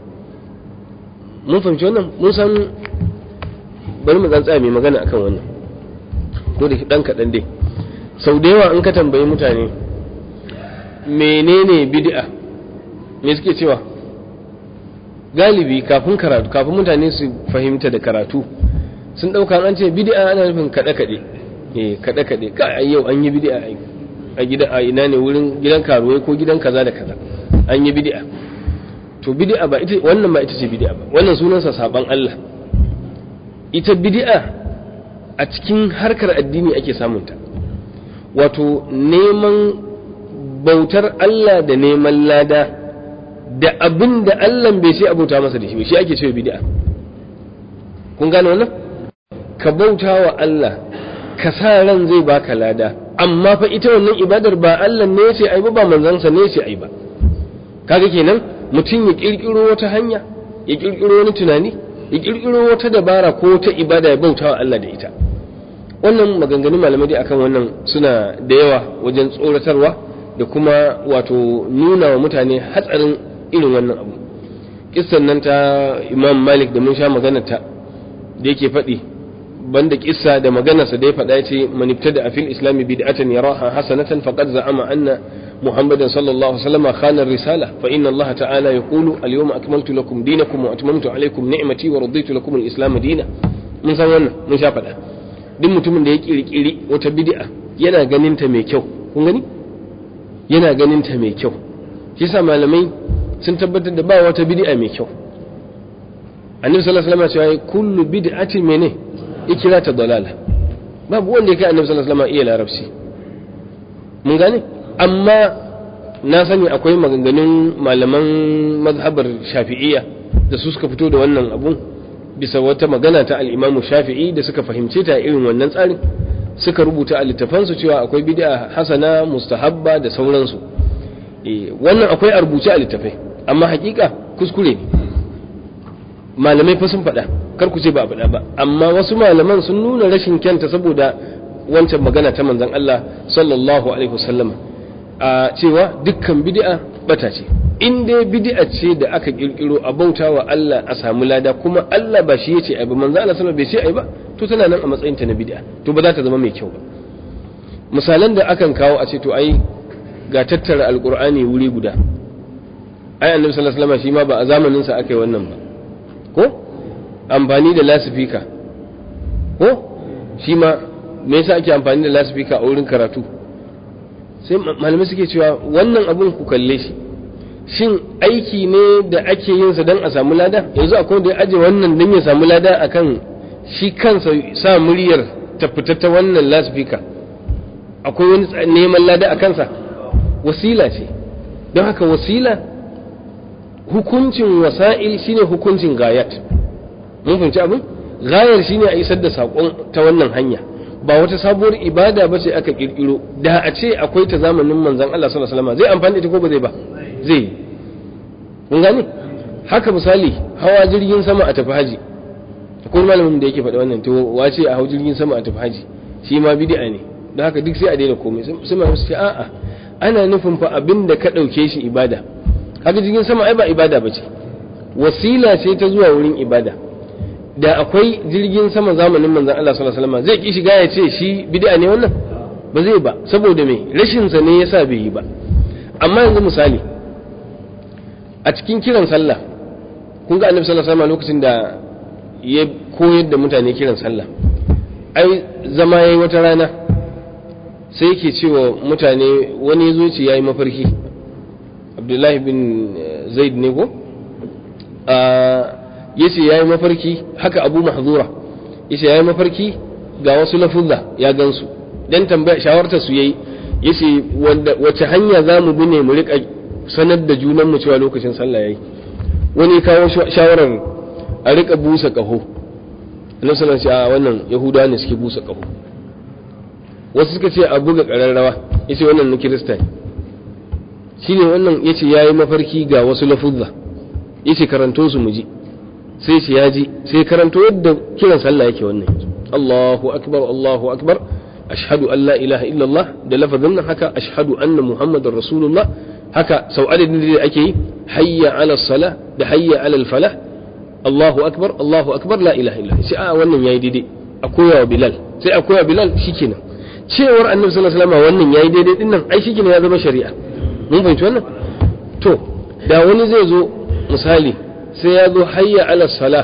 Mun fahimci wannan, mun san, bari mu tsaya mai magana akan wannan ko da dan kaɗan dai. Sau da yawa in ka tambayi mutane menene bid'a, me suke cewa? Galibi kafin karatu, kafin mutane su fahimta da karatu, sun ɗauka an ce bid'a ana nufin kaɗe-kaɗe. Eh, kaɗe-kaɗe, ka yau an yi bid'a a gida, a ina ne, wurin gidan karuwai ko gidan kaza da kaza an yi bid'a. To bid'a ba ita, wannan ba ita ce bid'a ba, wannan sunansa saban Allah. Ita bid'a a cikin harkar addini ake samunta, wato neman bautar Allah da neman lada da abin da Allah bai ce abauta masa da shi, shi ake cewa bid'a. Kun gane wannan? Ka bauta wa Allah, ka sa ran zai baka lada, amma fa ita wannan ibadar ba Allah ne ya ce ai ba, ba manzansa ne ya ce ai ba. Kaga kenan mutum ya kirkiro wata hanya, ya kirkiro wani tunani, ya kirkiro wata dabara ko wata ibada ya bauta wa Allah da ita. wannan maganganun malamai dai akan wannan suna da yawa wajen tsoratarwa da kuma wato nuna wa mutane hatsarin irin wannan abu. Kissan nan ta Imam Malik da mun sha maganar ta da yake faɗi banda kissa da maganarsa da ya faɗa ya ce man ibtada fil islam bid'atan yaraha hasanatan faqad za'ama anna muhammadan sallallahu alaihi wasallam khana ar-risala fa inna allaha ta'ala yaqulu al-yawma akmaltu lakum dinakum wa atmamtu alaykum ni'mati wa raditu lakum al-islam dinan. Mun san wannan mun sha faɗa duk mutumin da ya kirkiri wata bid'a yana ganin ta mai kyau, kun gani yana ganin ta mai kyau, shi yasa malamai sun tabbatar da ba wata bid'a mai kyau. Annabi sallallahu alaihi wasallam ya ce kullu bid'atin mene ikira ta dalala, babu wanda yake Annabi sallallahu alaihi wasallam iya larabci, mun gane. Amma na sani akwai maganganun malaman mazhabar Shafi'iyya da su suka fito da wannan abun bisa wata magana ta al-Imam Shafi'i da suka fahimce ta irin wannan tsarin, suka rubuta a littafansu cewa akwai bid'a hasana mustahabba da sauransu. Eh wannan akwai a rubuce a littafai, amma hakika kuskure ne. Malamai fa sun faɗa, kar ku ce ba faɗa ba, amma wasu malaman sun nuna rashin kyanta saboda wancan magana ta manzon Allah sallallahu alaihi wasallam a cewa dukkan bid'a bata ce. In dai bid'a ce da aka kirkiro a bautawa Allah a samu lada, kuma Allah ba shi yace ai ba, manzon Allah sallallahu alaihi wasallam bai ce ai ba, to tana nan a matsayin ta na bid'a, to ba za ta zama mai kyau ba. Misalan da akan kawo a ce to ai ga tattara alqur'ani wuri guda, ai annabi sallallahu alaihi wasallam shi ma ba a zamanin sa aka yi wannan ba, ko amfani da lasifika, ko shi ma me yasa ake amfani da lasifika a wurin karatu? Sai malamai suke cewa wannan abun ku kalle shi, shin aiki ne da ake yin sa don a samu lada? Yanzu akwai wanda ya aje wannan don ya samu lada akan shi kansa sa muryar ta fita ta wannan lasifika, akwai wani neman lada a kansa? Wasila ce. Don haka wasila, hukuncin wasa'il shine hukuncin gayat. Mun fahimci abin? Gayar shine a isar da saƙon ta wannan hanya, ba wata sabuwar ibada ba ce aka kirkiro. Da a ce akwai ta zamanin manzon Allah sallallahu alaihi wasallam, zai amfani da ita ko ba zai ba? Zai. Kun gane? Haka misali hawa jirgin sama a tafi haji, akwai malamin da yake faɗa wannan, to wace a hau jirgin sama a tafi haji shi ma bid'a ne, don haka duk sai a daina komai. Sai ma su ce a'a, ana nufin fa abin da ka ɗauke shi ibada. Haka jirgin sama ai ba ibada ba ce, wasila ce ta zuwa wurin ibada. Da akwai jirgin sama zamanin manzon Allah sallallahu alaihi wasallam, zai ki shiga ya ce shi bid'a ne wannan? Ba zai ba, saboda me? Rashin sa ne yasa bai yi ba. Amma yanzu misali a cikin kiran sallah, kun ga Annabi sallallahu alaihi wasallam lokacin da ya koyar da mutane kiran sallah, ai zama yayi wata rana sai yake cewa mutane, wani yazo ce yayi mafarki, Abdullahi bin Zaid ne ko a yace yayi mafarki, haka Abu Mahzura yace yayi mafarki ga wasu lafuzza ya gansu, dan tambaya shawartar su yayi, yace wanda wace hanya zamu bi ne mu rika sanar da junan mu cewa lokacin sallah yayi. Wani kawo shawarar a rika busa kaho, Annabi sallallahu alaihi wasallam wannan Yahudawa ne suke busa kaho. Wasu suka ce a buga kararrawa, yace wannan na Kirista ne. Shine wannan yace yayi mafarki ga wasu lafuzza, yace karanto su mu ji. Sai shi ya ji, sai karanto yadda kiran sallah yake wannan, Allahu akbar Allahu akbar ashhadu an la ilaha illallah, da lafazin nan haka ashhadu anna muhammadar rasulullah, haka sau adadin da ake yi, hayya ala salah da hayya ala falah, Allahu akbar Allahu akbar la ilaha illallah. Sai a wannan yayi daidai, a koya wa Bilal, sai a koya Bilal, shikenan cewar annabi sallallahu alaihi wasallam wannan yayi daidai din nan, ai shikenan ya zama shari'a. Mun fahimci wannan? To da wani zai zo misali sai ya zo hayya ala salah,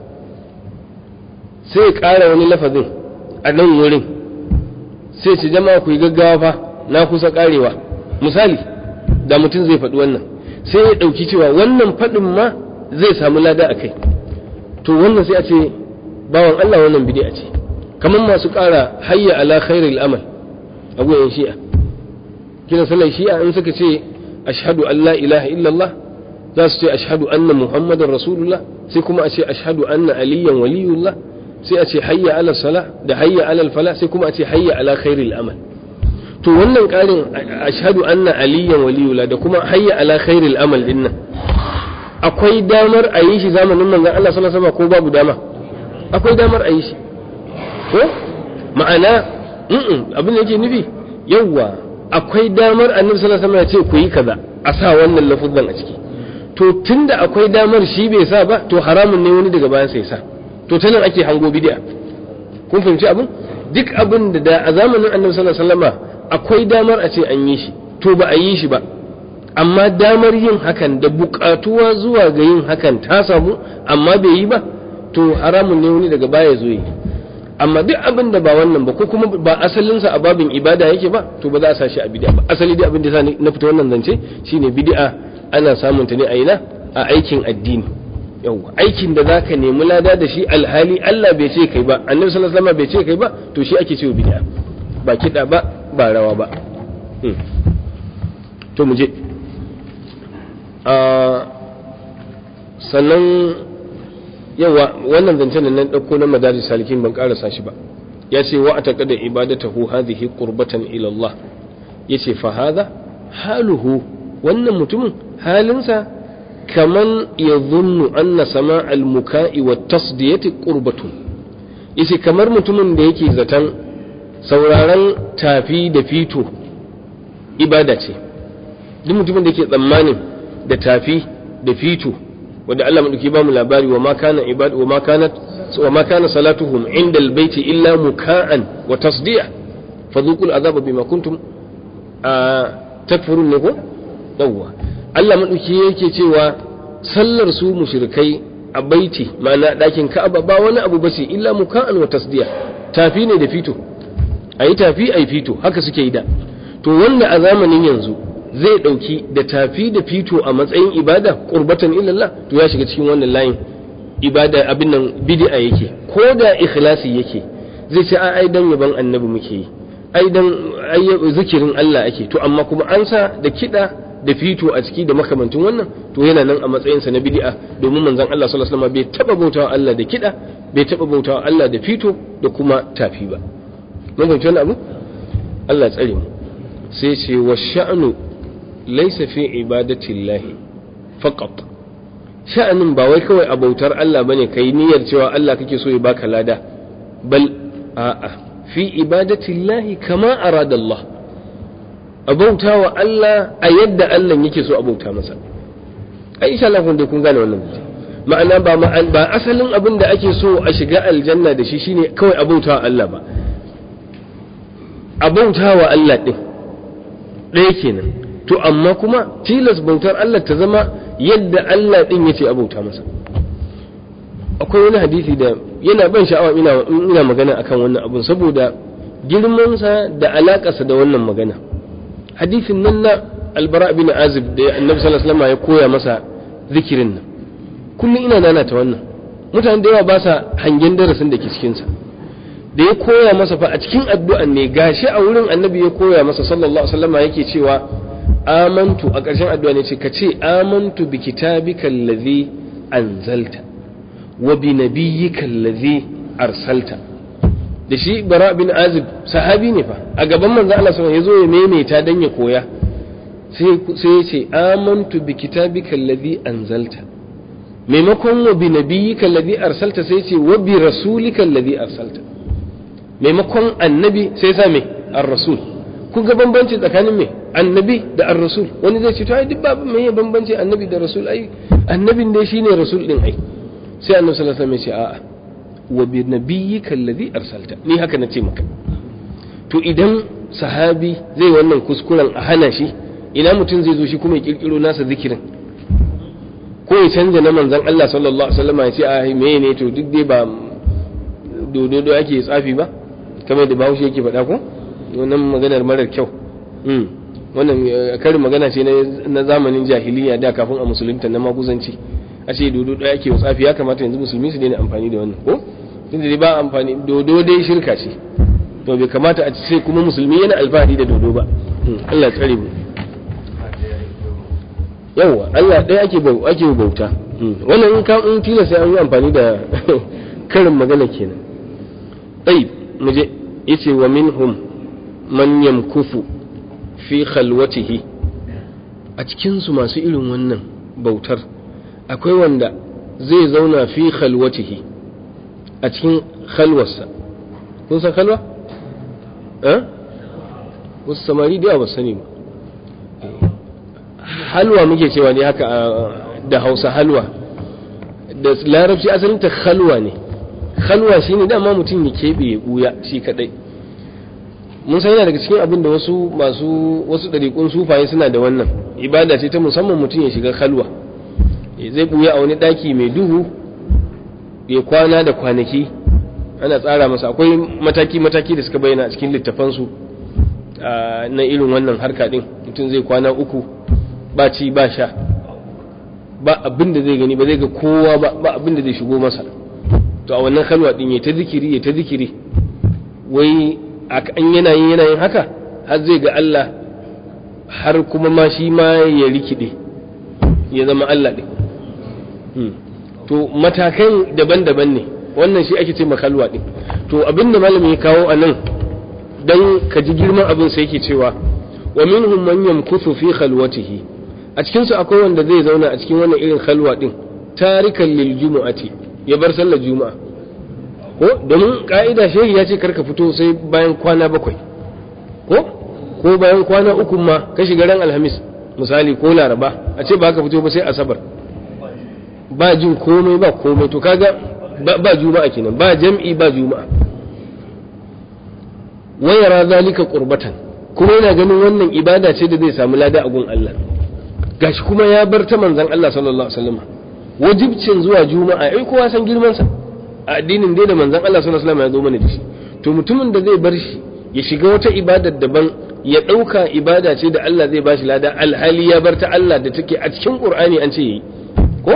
sai ya ƙara wani lafazin a nan wurin, sai ce jama'a ku yi gaggawa fa na kusa ƙarewa, misali da mutum zai faɗi wannan, sai ya ɗauki cewa wannan faɗin ma zai samu lada a kai, to wannan sai a ce bawan Allah wannan bid'a ce. Kamar masu ƙara hayya ala khairil amal a goyen shi'a, kina sallar shi'a in suka ce ashhadu an la ilaha illallah, za su ce ashhadu anna muhammadar rasulullah, sai kuma a ce ashhadu anna aliyan waliyullah, sai a ce hayya ala salah da hayya ala falah, sai kuma a ce hayya ala khairil amal. To wannan karin ashhadu anna aliyan waliyullah da kuma hayya ala khairil amal din nan, akwai damar a yi shi zamanin manzon Allah sallallahu alaihi wasallam ko babu dama? Akwai damar a yi shi, ko ma'ana abin da yake nufi yawa akwai damar annabi sallallahu alaihi wasallam ya ce ku yi kaza a sa wannan lafuzan a ciki to tunda akwai damar shi bai sa ba to haramun ne wani daga bayan sai sa to ta nan ake hango bid'a kun fahimci abin duk abin da da a zamanin annabi sallallahu alaihi wasallam akwai damar a ce an yi shi to ba a yi shi ba amma damar yin hakan da buƙatuwa zuwa ga yin hakan ta samu amma bai yi ba to haramun ne wani daga baya zo yi amma duk abin da ba wannan ba ko kuma ba asalinsa a babin ibada yake ba to ba za a sa shi a bid'a ba asali dai abin da sa na fita wannan zance shine bid'a ana samun ta ne a ina a aikin addini yawa aikin da zaka nemi lada da shi alhali Allah bai ce kai ba annabi sallallahu alaihi wasallam bai ce kai ba to shi ake cewa bid'a ba kida ba ba rawa ba to mu je a sannan yawa wannan zancen da nan dauko na madaris salikin ban karasa shi ba yace wa ataqada ibadatahu hadhihi qurbatan ila Allah yace fa hadha haluhu wannan mutumin halinsa kaman yadhunnu anna sama' al-muka'i wa tasdiyati qurbatun yace kamar mutumin da yake zaton sauraron tafi da fito ibada ce duk mutumin da yake tsammanin da tafi da fito wanda Allah madauki ba mu labari wa ma kana ibad wa ma kanat wa ma kana salatuhum inda albayti illa muka'an wa tasdiya fadhuqul azaba bima kuntum takfurun ne ko yawwa Allah madauki yake cewa sallar su mushrikai a baiti ma'ana dakin Ka'aba ba wani abu bace illa muka'an wa tasdiya tafi ne da fito ayi tafi ayi fito haka suke yi da to wanda a zamanin yanzu zai dauki da tafi da fito a matsayin ibada qurbatan illallah to ya shiga cikin wannan layin ibada abin nan bid'a yake ko da ikhlasi yake zai ce ai dan yaban annabi muke yi ai dan ai zikirin Allah ake to amma kuma an sa da kida da fito a ciki da makamantin wannan to yana nan a matsayin sa na bid'a domin manzon Allah sallallahu alaihi wasallam bai taba bautawa Allah da kida bai taba bautawa Allah da fito da kuma tafi ba mun fahimci wannan abu Allah ya tsare mu sai ce wa sha'nu laysa fi ibadatillahi faqat sha'anin ba wai kawai a bautar Allah bane kai niyyar cewa Allah kake so ya baka lada bal a'a fi ibadatillahi kama arada Allah a bautawa Allah a yadda Allah yake so a bauta masa ai insha Allah kun dai kun gane wannan ma'ana ba ba asalin abin da ake so a shiga aljanna da shi shine kawai a bautawa Allah ba a bautawa Allah din ɗaya kenan to amma kuma tilas bautar Allah ta zama yadda Allah din yace a bauta masa akwai wani hadisi da yana ban sha'awa ina ina magana akan wannan abun saboda girman sa da alakarsa da wannan magana hadisin nan na albara bin azib da annabi sallallahu alaihi wasallam ya koya masa zikirin nan kullum ina nana ta wannan mutane da yawa ba sa hangen darasin da ke cikin sa da ya koya masa fa a cikin addu'an ne gashi a wurin annabi ya koya masa sallallahu alaihi wasallam yake cewa amantu a ƙarshen addu'a ne ce ka ce amantu bi kitabika allazi anzalta wa bi nabiyyika allazi arsalta da shi bara bin azib sahabi ne fa a gaban manzo Allah sallallahu alaihi wasallam yazo ya maimaita dan ya koya sai sai ya ce amantu bi kitabika allazi anzalta maimakon wa bi nabiyyika allazi arsalta sai ya ce wa bi rasulika allazi arsalta maimakon annabi sai sa me ar-rasul kun ga bambanci tsakanin me annabi da ar-rasul wani zai ce to ai duk babu me bambanci annabi da rasul ai annabin dai shine rasul din ai sai annabi sallallahu alaihi wasallam ya ce a'a wa bi nabiyyika alladhi arsalta ni haka nace maka to idan sahabi zai wannan kuskuren a hana shi ina mutum zai zo shi kuma ya kirkiro nasa zikirin ko ya canza na manzon Allah sallallahu alaihi wasallam ya ce a me ne to duk dai ba dododo ake tsafi ba kamar da Bahaushe yake faɗa ko wannan maganar marar kyau wannan karin magana ce na zamanin jahiliya da kafin a musulunta na maguzanci a ce dodo ɗaya ke tsafi ya kamata yanzu musulmi su daina amfani da wannan ko tunda dai ba amfani dodo dai shirka ce to bai kamata a ce kuma musulmi yana alfahari da dodo ba Allah ya tsare mu yawa Allah ɗaya ake ake bauta wannan in ka in kila sai an yi amfani da karin magana kenan tayyib muje yace wa minhum man yamkufu fi khalwatihi a cikin su masu irin wannan bautar akwai wanda zai zauna fi khalwatihi a cikin khalwarsa kun san khalwa eh wasu samari da ba sani ba halwa muke cewa ne haka da Hausa halwa da larabci asalin ta khalwa ne khalwa shine dama mutum ya kebe ya buya shi kadai mun san yana daga cikin abin da wasu masu wasu dariƙun sufaye suna da wannan ibada ce ta musamman mutum ya shiga khalwa zai buya a wani daki mai duhu ya kwana da kwanaki ana tsara masa akwai mataki mataki da suka bayyana a cikin littafansu na irin wannan harka din mutum zai kwana uku ba ci ba sha ba abin da zai gani ba zai ga kowa ba ba abin da zai shigo masa to a wannan khalwa din ya ta zikiri ya ta zikiri wai an yana yin yana yin haka har zai ga Allah har kuma ma shi ma ya rikide ya zama Allah din to matakan daban-daban ne wannan shi ake ce makalwa din to abinda malami ya kawo a nan dan ka ji girman abin sai yake cewa wa minhum man yamkuthu fi khalwatihi a cikin su akwai wanda zai zauna a cikin wannan irin khalwa din tarikan lil jumu'ati ya bar sallar juma'a ko domin ka'ida shehi ya ce karka fito sai bayan kwana bakwai ko ko bayan kwana uku ma ka shiga ran alhamis misali ko laraba a ce ba ka fito ba sai asabar ba jin komai ba komai to kaga ba juma'a kenan ba jam'i ba juma'a wa yara zalika qurbatan kuma yana ganin wannan ibada ce da zai samu lada a gun Allah gashi kuma ya bar ta manzon Allah sallallahu alaihi wasallam wajibcin zuwa juma'a ai kowa san girman sa a addinin dai da manzon Allah sallallahu alaihi wasallam ya zo mana da shi to mutumin da zai bar shi ya shiga wata ibadar daban ya dauka ibada ce da Allah zai bashi lada alhali ya bar ta Allah da take a cikin Qur'ani an ce yi ko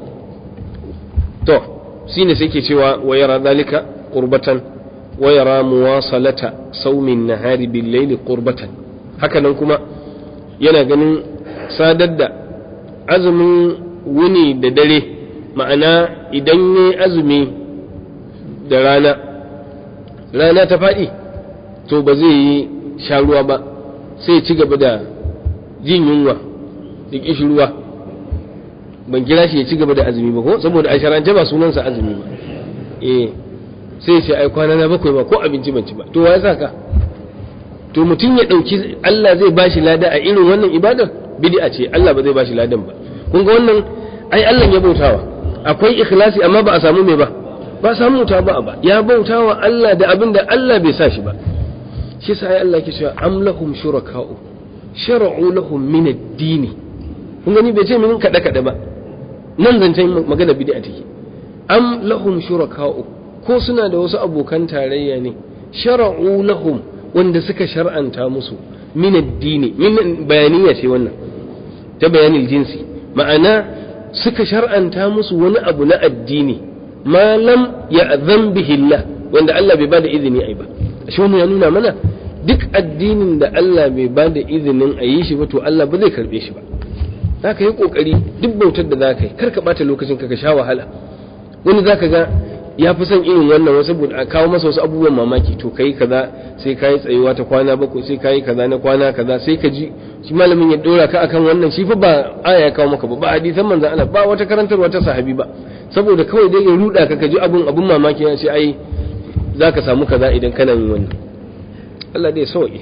to shine sai ke cewa wa yara zalika qurbatan wa yara muwasalata sawmin nahari bil layli qurbatan haka nan kuma yana ganin sadar da azumin wuni da dare ma'ana idan ne azumi da rana rana ta faɗi to ba zai yi sha ruwa ba sai ci gaba da jin yunwa da kishirwa ban kira shi ya ci gaba da azumi ba ko saboda a sharance ba sunansa azumi ba eh sai shi ai kwana na bakwai ba ko abinci ban ci ba to wai saka to mutum ya dauki Allah zai bashi lada a irin wannan ibadar bid'a ce Allah ba zai bashi ladan ba kun ga wannan ai Allah ya bautawa akwai ikhlasi amma ba a samu me ba ba samu ta ba ba ya bautawa Allah da abin da Allah bai sa shi ba shi sai Allah ke cewa am lahum shuraka'u shar'u lahum min ad-din kun gani bai ce min kada kada ba nan zancen magana bid'a take am lahum shuraka'u ko suna da wasu abokan tarayya ne shar'u lahum wanda suka shar'anta musu min ad-din min bayaniya ce wannan ta bayanin jinsi ma'ana suka shar'anta musu wani abu na addini ma lam ya'zan bihi Allah wanda Allah bai bada izini ai ba shi wannan ya nuna mana duk addinin da Allah bai bada izinin a yi shi ba to Allah ba zai karbe shi ba zaka yi kokari duk bautar da zaka yi kar ka bata lokacin ka ka sha wahala wani zaka ga ya fi son irin wannan wasu a kawo masa wasu abubuwan mamaki to kai kaza sai kai tsayuwa ta kwana bakwai sai kai kaza na kwana kaza sai ka ji shi malamin ya dora ka akan wannan shi fa ba aya ya kawo maka ba ba hadisan manzon Allah ba wata karantarwa ta sahabi ba saboda kawai dai ya ruda ka ka ji abun abun mamaki ya ce ai zaka samu kaza idan kana yin wannan Allah dai sauke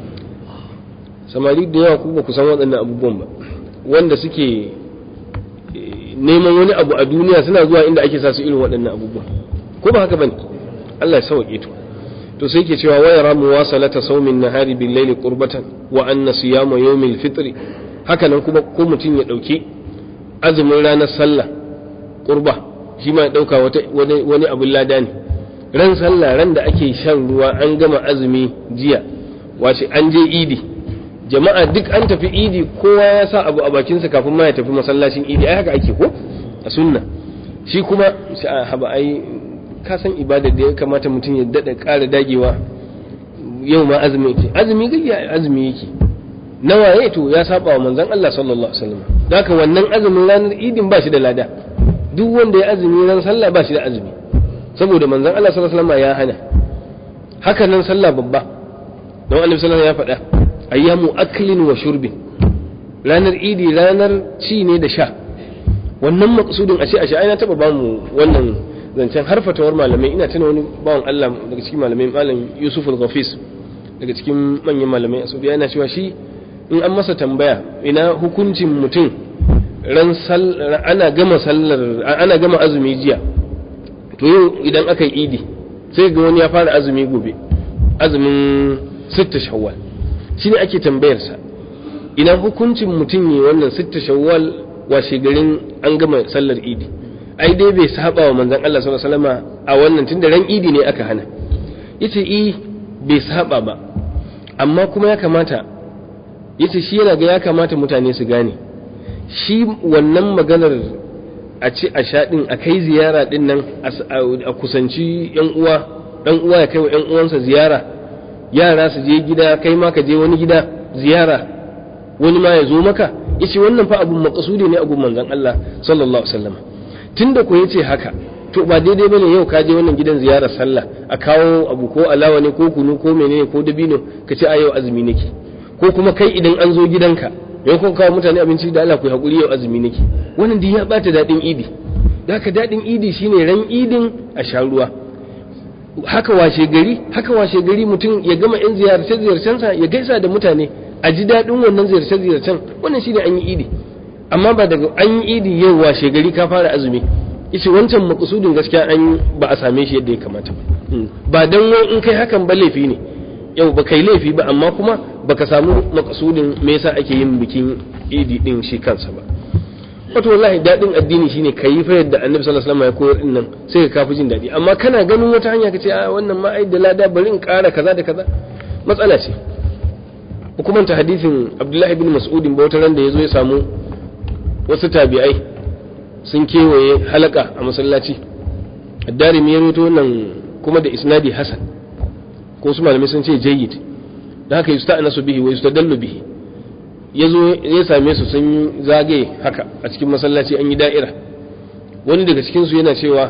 samari da yawa ku ba ku san waɗannan abubuwan ba wanda suke neman wani abu a duniya suna zuwa inda ake sa su irin waɗannan abubuwan ko ba haka bane Allah ya sauke to to sai yake cewa wayara muwasalata sawmin nahari bil layli qurbatan wa anna siyama yawmil fitri haka nan kuma ko mutun ya dauki azumin ranar sallah qurba shi ma ya dauka wata wani abin lada ne ran sallah ran da ake shan ruwa an gama azumi jiya wace an je idi jama'a duk an tafi idi kowa ya sa abu a bakinsa kafin ma ya tafi masallacin idi ai haka ake ko a sunna shi kuma haba ai ka san ibadar da ya kamata mutum ya dada ƙara dagewa yau ma azumi yake azumi gaskiya azumi yake nawa yayi to ya saba wa manzon Allah sallallahu alaihi wasallam haka wannan azumin ranar idin ba shi da lada duk wanda ya azumi ran sallah ba shi da azumi saboda manzon Allah sallallahu alaihi wasallam ya hana haka nan sallah babba don Annabi sallallahu alaihi wasallam ya faɗa ayyamu aklin wa shurbin ranar idi ranar ci ne da sha wannan maqsudin ashe ashe ai na taba ba mu wannan zancen har fatawar malamai ina tuna wani bawan Allah daga cikin malamai malam Yusuf al-Ghafis daga cikin manyan malamai a Saudiya yana cewa shi in an masa tambaya ina hukuncin mutum ran ana gama sallar ana gama azumi jiya to yau idan aka yi idi sai ga wani ya fara azumi gobe azumin sitta shawwal shine ake tambayar sa ina hukuncin mutum ne wannan sitta shawwal washe garin an gama sallar idi ai dai bai saba wa manzon Allah sallallahu alaihi wasallam a wannan tunda ran idi ne aka hana yace eh bai saba ba amma kuma ya kamata yace shi yana ga ya kamata mutane su gane shi wannan maganar a ci a sha din a kai ziyara din nan a kusanci yan uwa dan uwa ya kai wa yan uwansa ziyara yara su je gida kai ma ka je wani gida ziyara wani ma ya zo maka yace wannan fa abun maqsudi ne a gun manzon Allah sallallahu alaihi wasallam tunda ko yace haka to ba daidai bane yau ka je wannan gidan ziyarar sallah a kawo abu ko alawa ne ko kunu ko menene ko dabino ka ce a yau azumi nake ko kuma kai idan an zo gidanka yau kun kawo mutane abinci da Allah ku hakuri yau azumi nake wannan dai ya bata dadin idi haka dadin idi shine ran idin a sha ruwa haka washe gari haka washe gari mutum ya gama yan ziyarce ziyarcensa ya gaisa da mutane a ji dadin wannan ziyarce ziyarcen wannan shine an yi idi amma ba daga an yi idi yau washe gari ka fara azumi yace wancan maqsudin gaskiya an ba a same shi yadda ya kamata ba dan in kai hakan ba laifi ne yau ba kai laifi ba amma kuma baka samu maqsudin me yasa ake yin bikin idi din shi kansa ba wato wallahi dadin addini shine kai fa yadda annabi sallallahu alaihi wasallam ya koyar din nan sai ka kafi jin dadi amma kana ganin wata hanya kace a wannan ma ai da lada bari in kara kaza da kaza matsala ce hukumanta hadisin Abdullah ibn Mas'ud ba wata ran da yazo ya samu wasu tabi'ai sun kewaye halaka a masallaci ad-Darimi ya rawaito nan kuma da isnadi hasan ko su malamai sun ce jayyid da haka yusta'nasu bihi wa yustadallu bihi yazo ya same su sun zagaye haka a cikin masallaci an yi da'ira wani daga cikin su yana cewa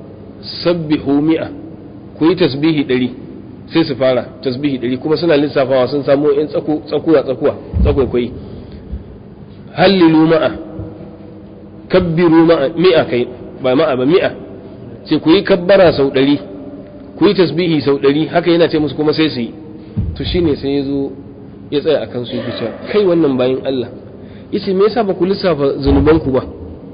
sabbihu mi'a ku yi tasbihi ɗari sai su fara tasbihi ɗari kuma suna lissafawa sun samu yan tsako tsakuwa tsakuwa tsakokwai hallilu ma'a kabbiru ma'a mi'a kai ba ma'a ba mi'a sai ku yi kabbara sau ɗari ku yi tasbihi sau ɗari haka yana ce musu kuma sai su yi to shine sai ya zo ya tsaya akan su yake cewa kai wannan bayin Allah yace me yasa ba ku lissafa zunubanku ba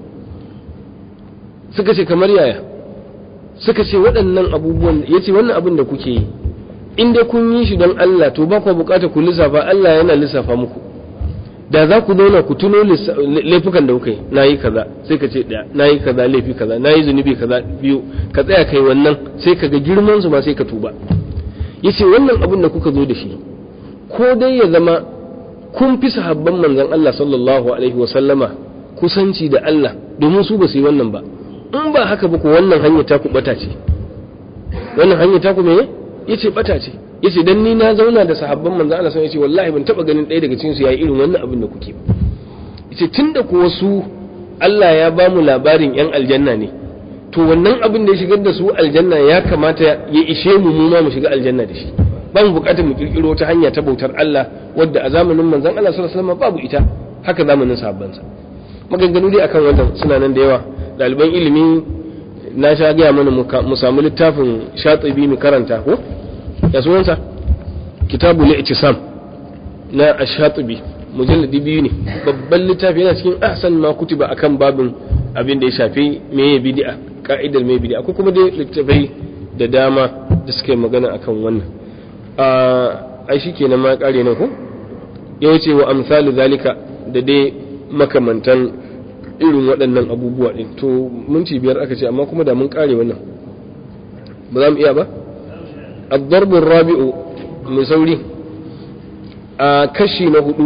suka ce kamar yaya suka ce waɗannan abubuwan yace wannan abin da kuke yi in dai kun yi shi don Allah to ba ku bukata ku lissafa Allah yana lissafa muku da za ku zauna ku tuno laifukan da kuka yi nayi kaza sai ka ce daya nayi kaza laifi kaza nayi zunubi kaza biyu ka tsaya kai wannan sai ka ga girman su ma sai ka tuba yace wannan abin da kuka zo da shi ko dai ya zama kun fi sahabban manzon Allah sallallahu alaihi wa sallama kusanci da Allah domin su ba su yi wannan ba in ba haka ba ko wannan hanya ta ku bata ce wannan hanya ta ku me yace bata ce yace dan ni na zauna da sahabban manzon Allah sai yace wallahi ban taba ganin ɗaya daga cikin su yayi irin wannan abin da kuke ba yace tunda ko su Allah ya ba mu labarin yan aljanna ne to wannan abin da ya shigar da su aljanna ya kamata ya ishe mu mu ma mu shiga aljanna da shi ba mu bukatar mu kirkiro ta hanya ta bautar Allah wadda a zamanin manzon Allah sallallahu alaihi wasallam babu ita haka zamanin sahabbansa maganganu dai akan wannan suna nan da yawa ɗaliban ilimi na sha gaya mana mu samu littafin Shatibi mu karanta ko ya sunansa kitabul i'tisam na ash-Shatibi mujalladi biyu ne babban littafi yana cikin ahsan ma kutiba akan babin abin da ya shafi meye bid'a ka'idar meye bid'a ko kuma dai littafai da dama da suke magana akan wannan a ai shikenan ma kare nan ko yace wa amsalu zalika da dai makamantan irin waɗannan abubuwa din to minti biyar aka ce amma kuma da mun kare wannan ba za mu iya ba ad-darbu ar-rabi'u mai sauri a kashi na hudu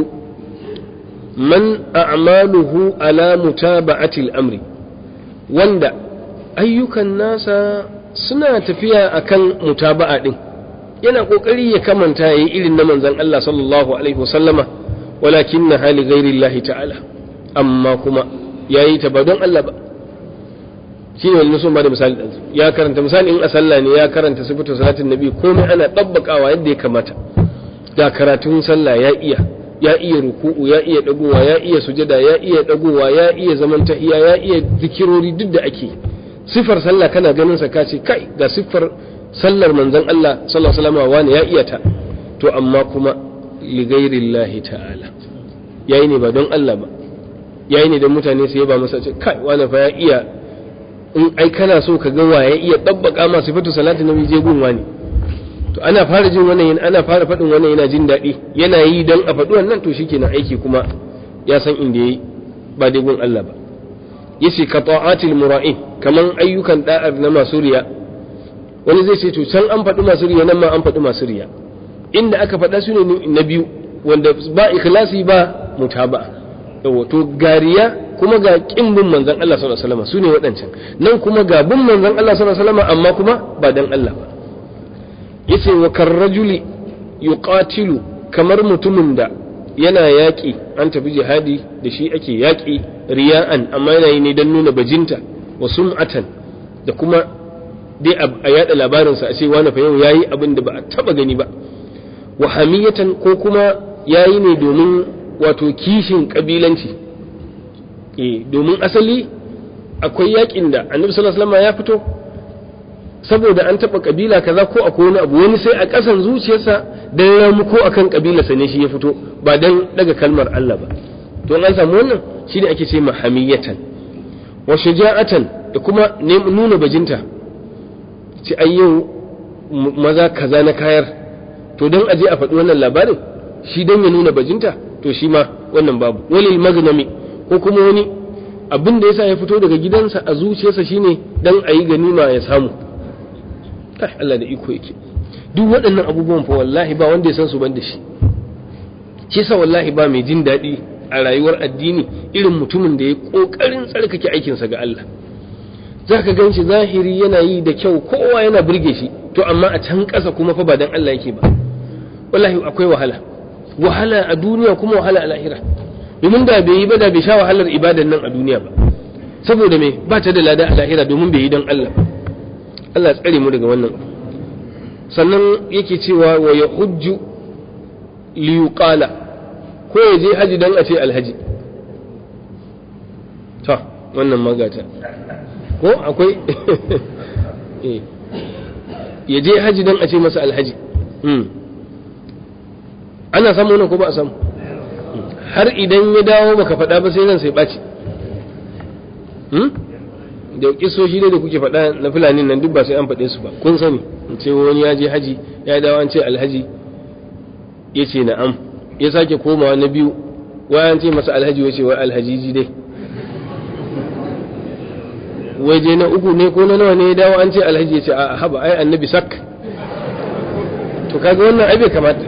man a'maluhu ala mutaba'ati al-amri wanda ayyukan nasa suna tafiya akan mutaba'a din yana kokari ya kamanta yayi irin na manzon Allah sallallahu alaihi wasallama walakinna hali ghairi Allah ta'ala amma kuma yayi ta ba don Allah ba shi ne wannan sun ba da misali dan ya karanta misali in a sallah ne ya karanta sifatu salatin nabi komai ana tabbakawa yadda ya kamata da karatun sallah ya iya ya iya ruku'u ya iya dagowa ya iya sujada ya iya dagowa ya iya zaman tahiya ya iya zikirori duk da ake sifar sallah kana ganin sa kace kai ga sifar sallar manzon Allah sallallahu alaihi wasallam wani ya iya ta to amma kuma li ghairillahi ta'ala yayi ne ba don Allah ba, yayi ne don mutane su yaba masa ce kai wani fa ya iya, in ai kana so ka ga waye iya dabbaka ma sifatu salati nabi je gun wani. To ana fara jin wannan, ana fara faɗin wannan yana jin daɗi, yana yi don a faɗi wannan, to shikenan aiki kuma ya san inda yayi ba dai gun Allah ba. Yace ka ta'atil mura'in, kaman ayyukan da'ar na masu riya. Wani zai ce to can an faɗi masu riya, nan ma an faɗi masu riya. Inda aka faɗa su ne na biyu, wanda ba ikhlasi ba mutaba'a. Yawa to gariya kuma ga kin bin manzon Allah sallallahu alaihi wasallam su ne waɗancan. Nan kuma ga bin manzon Allah sallallahu alaihi wasallam amma kuma ba dan Allah ba. Yace wa karrajuli yuqatilu, kamar mutumin da yana yaƙi, an tafi jihadi da shi ake yaƙi riya'an, amma yana yi ne don nuna bajinta wa sum'atan, da kuma dai a yada labarinsa a ce wani fa yau yayi abin da ba a taba gani ba, wa hamiyatan, ko kuma yayi ne domin wato kishin kabilanci. Eh, domin asali akwai yaƙin da Annabi sallallahu alaihi wasallam ya fito saboda an taba kabila kaza ko akwai wani abu, wani sai a kasan zuciyarsa dan ramu ko akan kabilarsa ne shi ya fito, ba dan daga kalmar Allah ba. To an samu wannan shine ake ce mahamiyatan. Wa shuja'atan, da kuma nuna bajinta, ce ai yau maza kaza na kayar, to dan aje a faɗi wannan labarin shi dan ya nuna bajinta, to shi ma wannan babu. Walil magnami, ko kuma wani abin da yasa ya fito daga gidansa a zuciyarsa shine dan ayi ganima ya samu. Kai Allah da iko yake. Duk waɗannan abubuwan fa wallahi ba wanda ya san su ban da shi. Shi sa wallahi ba mai jin daɗi a rayuwar addini irin mutumin da ya ƙoƙarin tsarkake aikinsa ga Allah. Za ka gan shi zahiri yana yi da kyau, kowa yana burge shi, to amma a can ƙasa kuma fa ba dan Allah yake ba. Wallahi akwai wahala. Wahala a duniya kuma wahala a lahira. Domin da bai yi ba da bai sha wahalar ibadan nan a duniya ba. Saboda me ba ta da lada a lahira domin bai yi don Allah ba. Allah tsare mu daga wannan. Sannan yake cewa wa yahujju li yuqala, ko ya je haji dan a ce alhaji. Ta wannan magata ko akwai eh ya je haji dan a ce masa alhaji. hmm ana samu wannan ko ba a samu? Har idan ya dawo baka faɗa ba sai ran sai ɓaci. hmm da kisoshi da kuke faɗa na fulani nan duk ba sai an faɗe su ba, kun sani. Ce wani ya je haji ya dawo an ce alhaji, ya ce na'am, ya sake komawa na biyu wai an ce masa alhaji, wace wai alhajiji dai. Wai je na uku ne ko na nawa ne ya dawo an ce alhaji, ya ce a haba ai annabi sak. To kaga wannan ai bai kamata.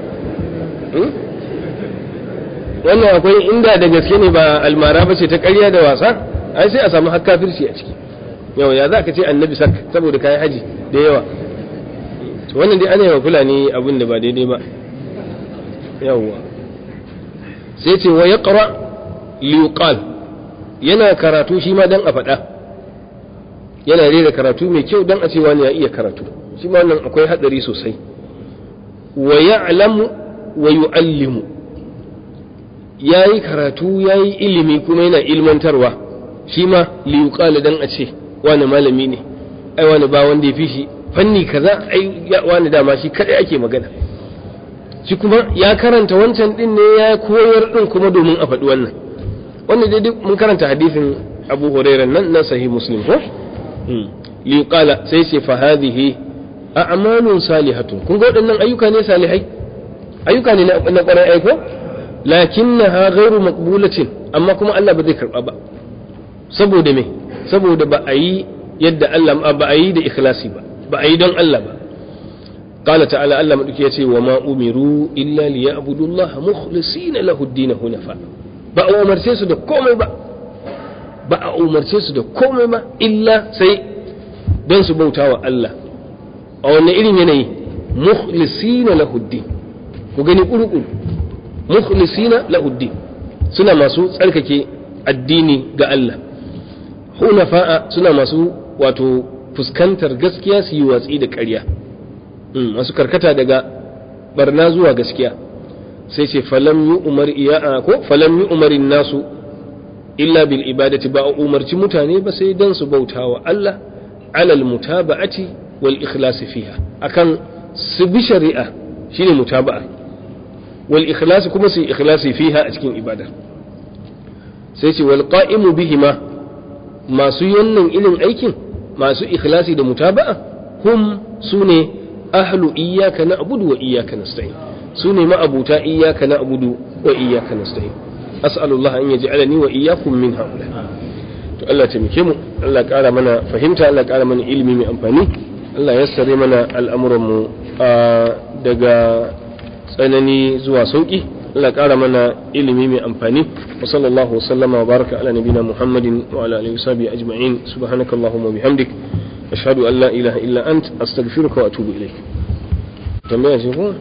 Wannan akwai inda da gaske ne ba almara ba ce ta ƙarya da wasa, ai sai a samu har kafirci a ciki. Yau ya za ka ce annabi sak saboda kayi haji da yawa. Wannan dai ana yawa fulani abin da ba daidai ba. Yawwa sai ce wa yaqra li yuqal, yana karatu shi ma dan a faɗa, yana rera karatu mai kyau dan a ce wani ya iya karatu, shi ma wannan akwai hadari sosai. Wa ya'lamu wa yu'allimu, yayi karatu yayi ilimi kuma yana ilmantarwa, shi ma li yuqal dan a ce wani malami ne, ai wani ba wanda ya fi shi fanni kaza, ai wani dama shi kadai ake magana. Shi kuma ya karanta wancan din ne ya koyar din kuma domin a faɗi wannan. Wannan dai duk mun karanta hadisin Abu Hurairah nan na sahih Muslim ko? Li qala, sai ce fa hadhihi a'malun salihatun. Kun ga waɗannan ayyuka ne salihai, ayyuka ne na ƙwarai aiko, lakinnaha ghairu maqbulatin, amma kuma Allah ba zai karba ba. Saboda me? Saboda ba a yi yadda Allah ba a yi da ikhlasi ba, ba a yi don Allah ba. قال تعالى الله مدوكي يتي وما أمروا إلا ليعبدوا الله مخلصين له الدين حنفاء. ba a umarce su da komai ba ba a umarce su da komai ba illa sai don su bauta wa Allah a wannan irin yanayi, mukhlisina lahuddin. ku gani kurukuru, mukhlisina lahuddin, suna masu tsarkake addini ga Allah. Hunafa'a, suna masu wato fuskantar gaskiya su yi watsi da ƙarya, masu karkata daga barna zuwa gaskiya. Sai ce falam yi umar iya ko falam yi umarin nasu illa bil ibadati, ba a umarci mutane ba sai dan su bauta wa Allah alal mutaba'ati wal ikhlasi fiha, akan su bi shari'a shine mutaba'a, wal ikhlasi kuma su ikhlasi fiha a cikin ibada sai ce wal qa'imu bihima masu yannan irin aikin masu ikhlasi da mutaba'a hum sune ahlu iyyaka na'budu wa iyyaka nasta'in sune ma'abuta iyyaka na'budu wa iyyaka nasta'in as'alullah an yaj'alani wa iyyakum min haula to Allah ya taimake mu Allah ya kara mana fahimta Allah ya kara mana ilimi mai amfani Allah ya yassare mana al'amuran mu daga tsanani zuwa sauki Allah ya kara mana ilimi mai amfani wa sallallahu wa sallama wa baraka ala nabina Muhammadin wa ala alihi wa sahbihi ajma'in subhanakallahumma wa bihamdik ashhadu an la ilaha illa ant astaghfiruka wa atubu ilayk tambaya ce ko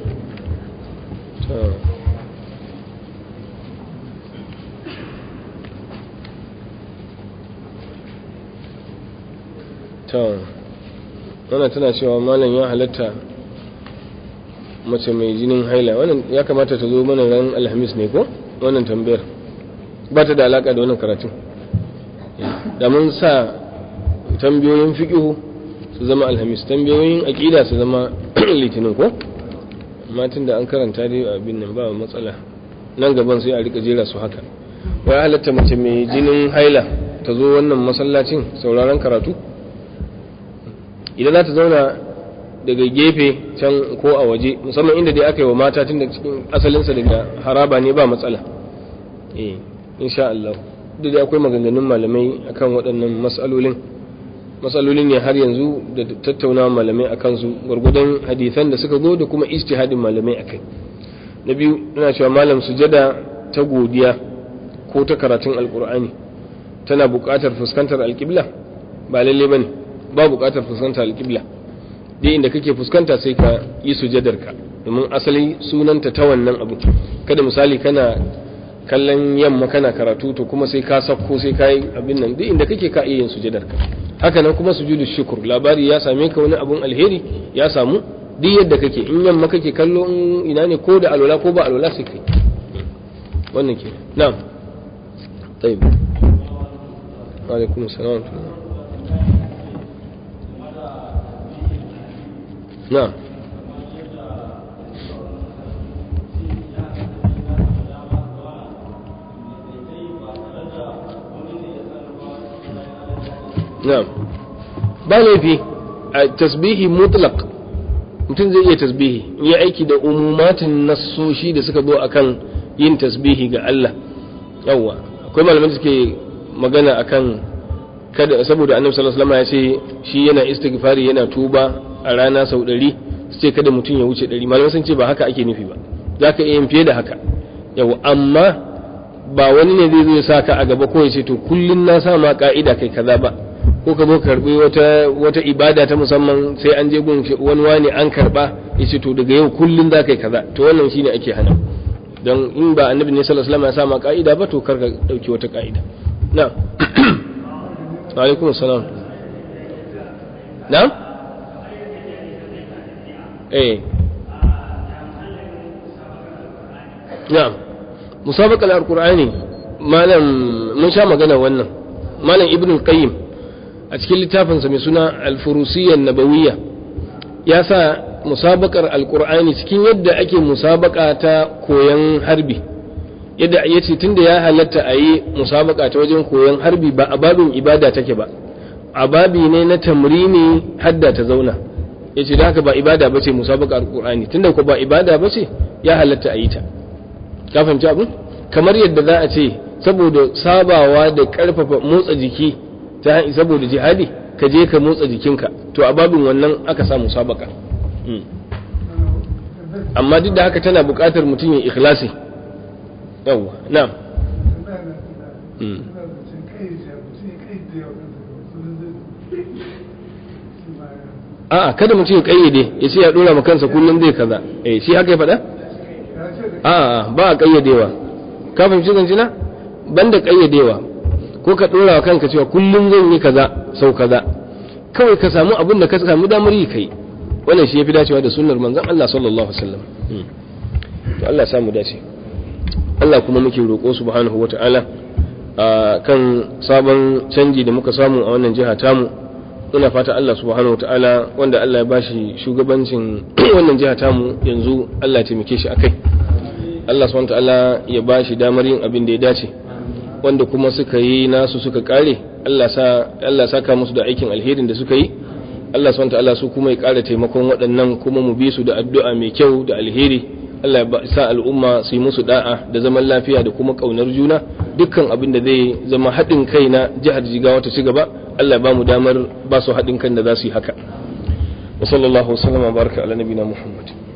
ta wannan tana cewa malam ya halatta mace mai jinin haila wannan ya kamata ta zo mana ran alhamis ne ko wannan tambayar ba ta da alaka da wannan karatun da mun sa tambayoyin fiqhu su zama alhamis tambayoyin aqida su zama litinin ko amma tunda an karanta dai abin nan ba matsala nan gaban sai a rika jera su haka wai halatta mace mai jinin haila ta zo wannan masallacin sauraron karatu idan za ta zauna daga gefe can ko a waje musamman inda dai aka yi wa mata tun da cikin asalinsa daga haraba ne ba matsala eh insha Allah duk da akwai maganganun malamai akan waɗannan mas'alolin mas'alolin ne har yanzu da tattaunawa malamai akan su gurgudan hadisan da suka zo da kuma ijtihadin malamai akai na biyu ina cewa malam sujada ta godiya ko ta karatun alqur'ani tana buƙatar fuskantar alqibla ba lalle bane ba buƙatar fuskantar alqibla dai inda kake fuskanta sai ka yi sujadarka domin asali sunanta ta wannan abu kada misali kana kallon yamma kana karatu to kuma sai ka sakko sai ka yi abin nan duk inda kake ka iya yin sujadarka haka nan kuma sujudu shukr labari ya same ka wani abun alheri ya samu duk yadda kake in yamma kake kallo ina ne ko da alwala ko ba alwala sai kai wannan ke na'am tayyib wa alaikum assalam na'am na'am ba laifi a tasbihi mutlaq mutum zai iya tasbihi in yi aiki da umumatin nassoshi da suka zo akan yin tasbihi ga Allah yawa akwai malaman da suke magana akan kada saboda annabi sallallahu alaihi wasallam ya ce shi yana istighfari yana tuba a rana sau ɗari su ce kada mutum ya wuce ɗari malamai sun ce ba haka ake nufi ba za ka iya yin fiye da haka yawa amma ba wani ne zai zo ya sa ka a gaba ko ya ce to kullun na sa ma ka'ida kai kaza ba ko ka zo karbi wata wata ibada ta musamman sai an je gun wani wani an karba yace to daga yau kullun za kai kaza to wannan shine ake hana don in ba annabi ne sallallahu alaihi wasallam ya sa ma ka'ida ba to karka dauki wata ka'ida na'am wa alaikum assalam na'am eh na'am musabaqal alqur'ani malam mun sha magana wannan malam ibnu qayyim a cikin littafinsa mai suna al-furusiyyah nabawiyya ya sa musabakar alkur'ani cikin yadda ake musabaka ta koyon harbi yadda ya ce tunda ya halatta a yi musabaka ta wajen koyon harbi ba a babin ibada take ba a babi ne na tamrini hadda ta zauna ya ce da haka ba ibada ba ce musabaka alkur'ani tunda ko ba ibada ba ce ya halatta a yi ta ka fahimci abin kamar yadda za a ce saboda sabawa da karfafa motsa jiki ta saboda jihadi ka je ka motsa jikinka to a babin wannan aka samu musabaka amma duk da haka tana buƙatar mutum ya ikhlasi yawa na'am a'a kada mutum ya kayyade ya ce ya dora ma kansa kullum zai kaza eh shi haka ya faɗa a'a ba a kayyadewa ka fahimci zance na banda kayyadewa ko ka dora wa kanka cewa kullum zan yi kaza sau kaza kawai ka samu abin da ka samu damar yi kai wannan shi yafi dacewa da sunnar manzon Allah sallallahu alaihi wasallam to Allah ya samu dace Allah kuma muke roƙo subhanahu wataala kan sabon canji da muka samu a wannan jiha tamu ina fata Allah subhanahu wataala wanda Allah ya bashi shugabancin wannan jiha tamu yanzu Allah ya taimake shi akai Allah subhanahu wataala ya ba shi damar yin abin da ya dace, wanda kuma suka yi nasu suka kare Allah sa Allah saka musu da aikin alherin da suka yi. Allah subhanahu wataala su kuma ya kara taimakon waɗannan, kuma mu bi su da addu'a mai kyau da alheri. Allah ya sa al'umma su yi musu da'a da zaman lafiya da kuma kaunar juna. Dukkan abin da zai zama haɗin kai na jihar Jigawa ta ci gaba, Allah ya ba mu damar ba su haɗin kan da za su yi haka. Wa sallallahu wa sallama baraka ala nabiyina Muhammad.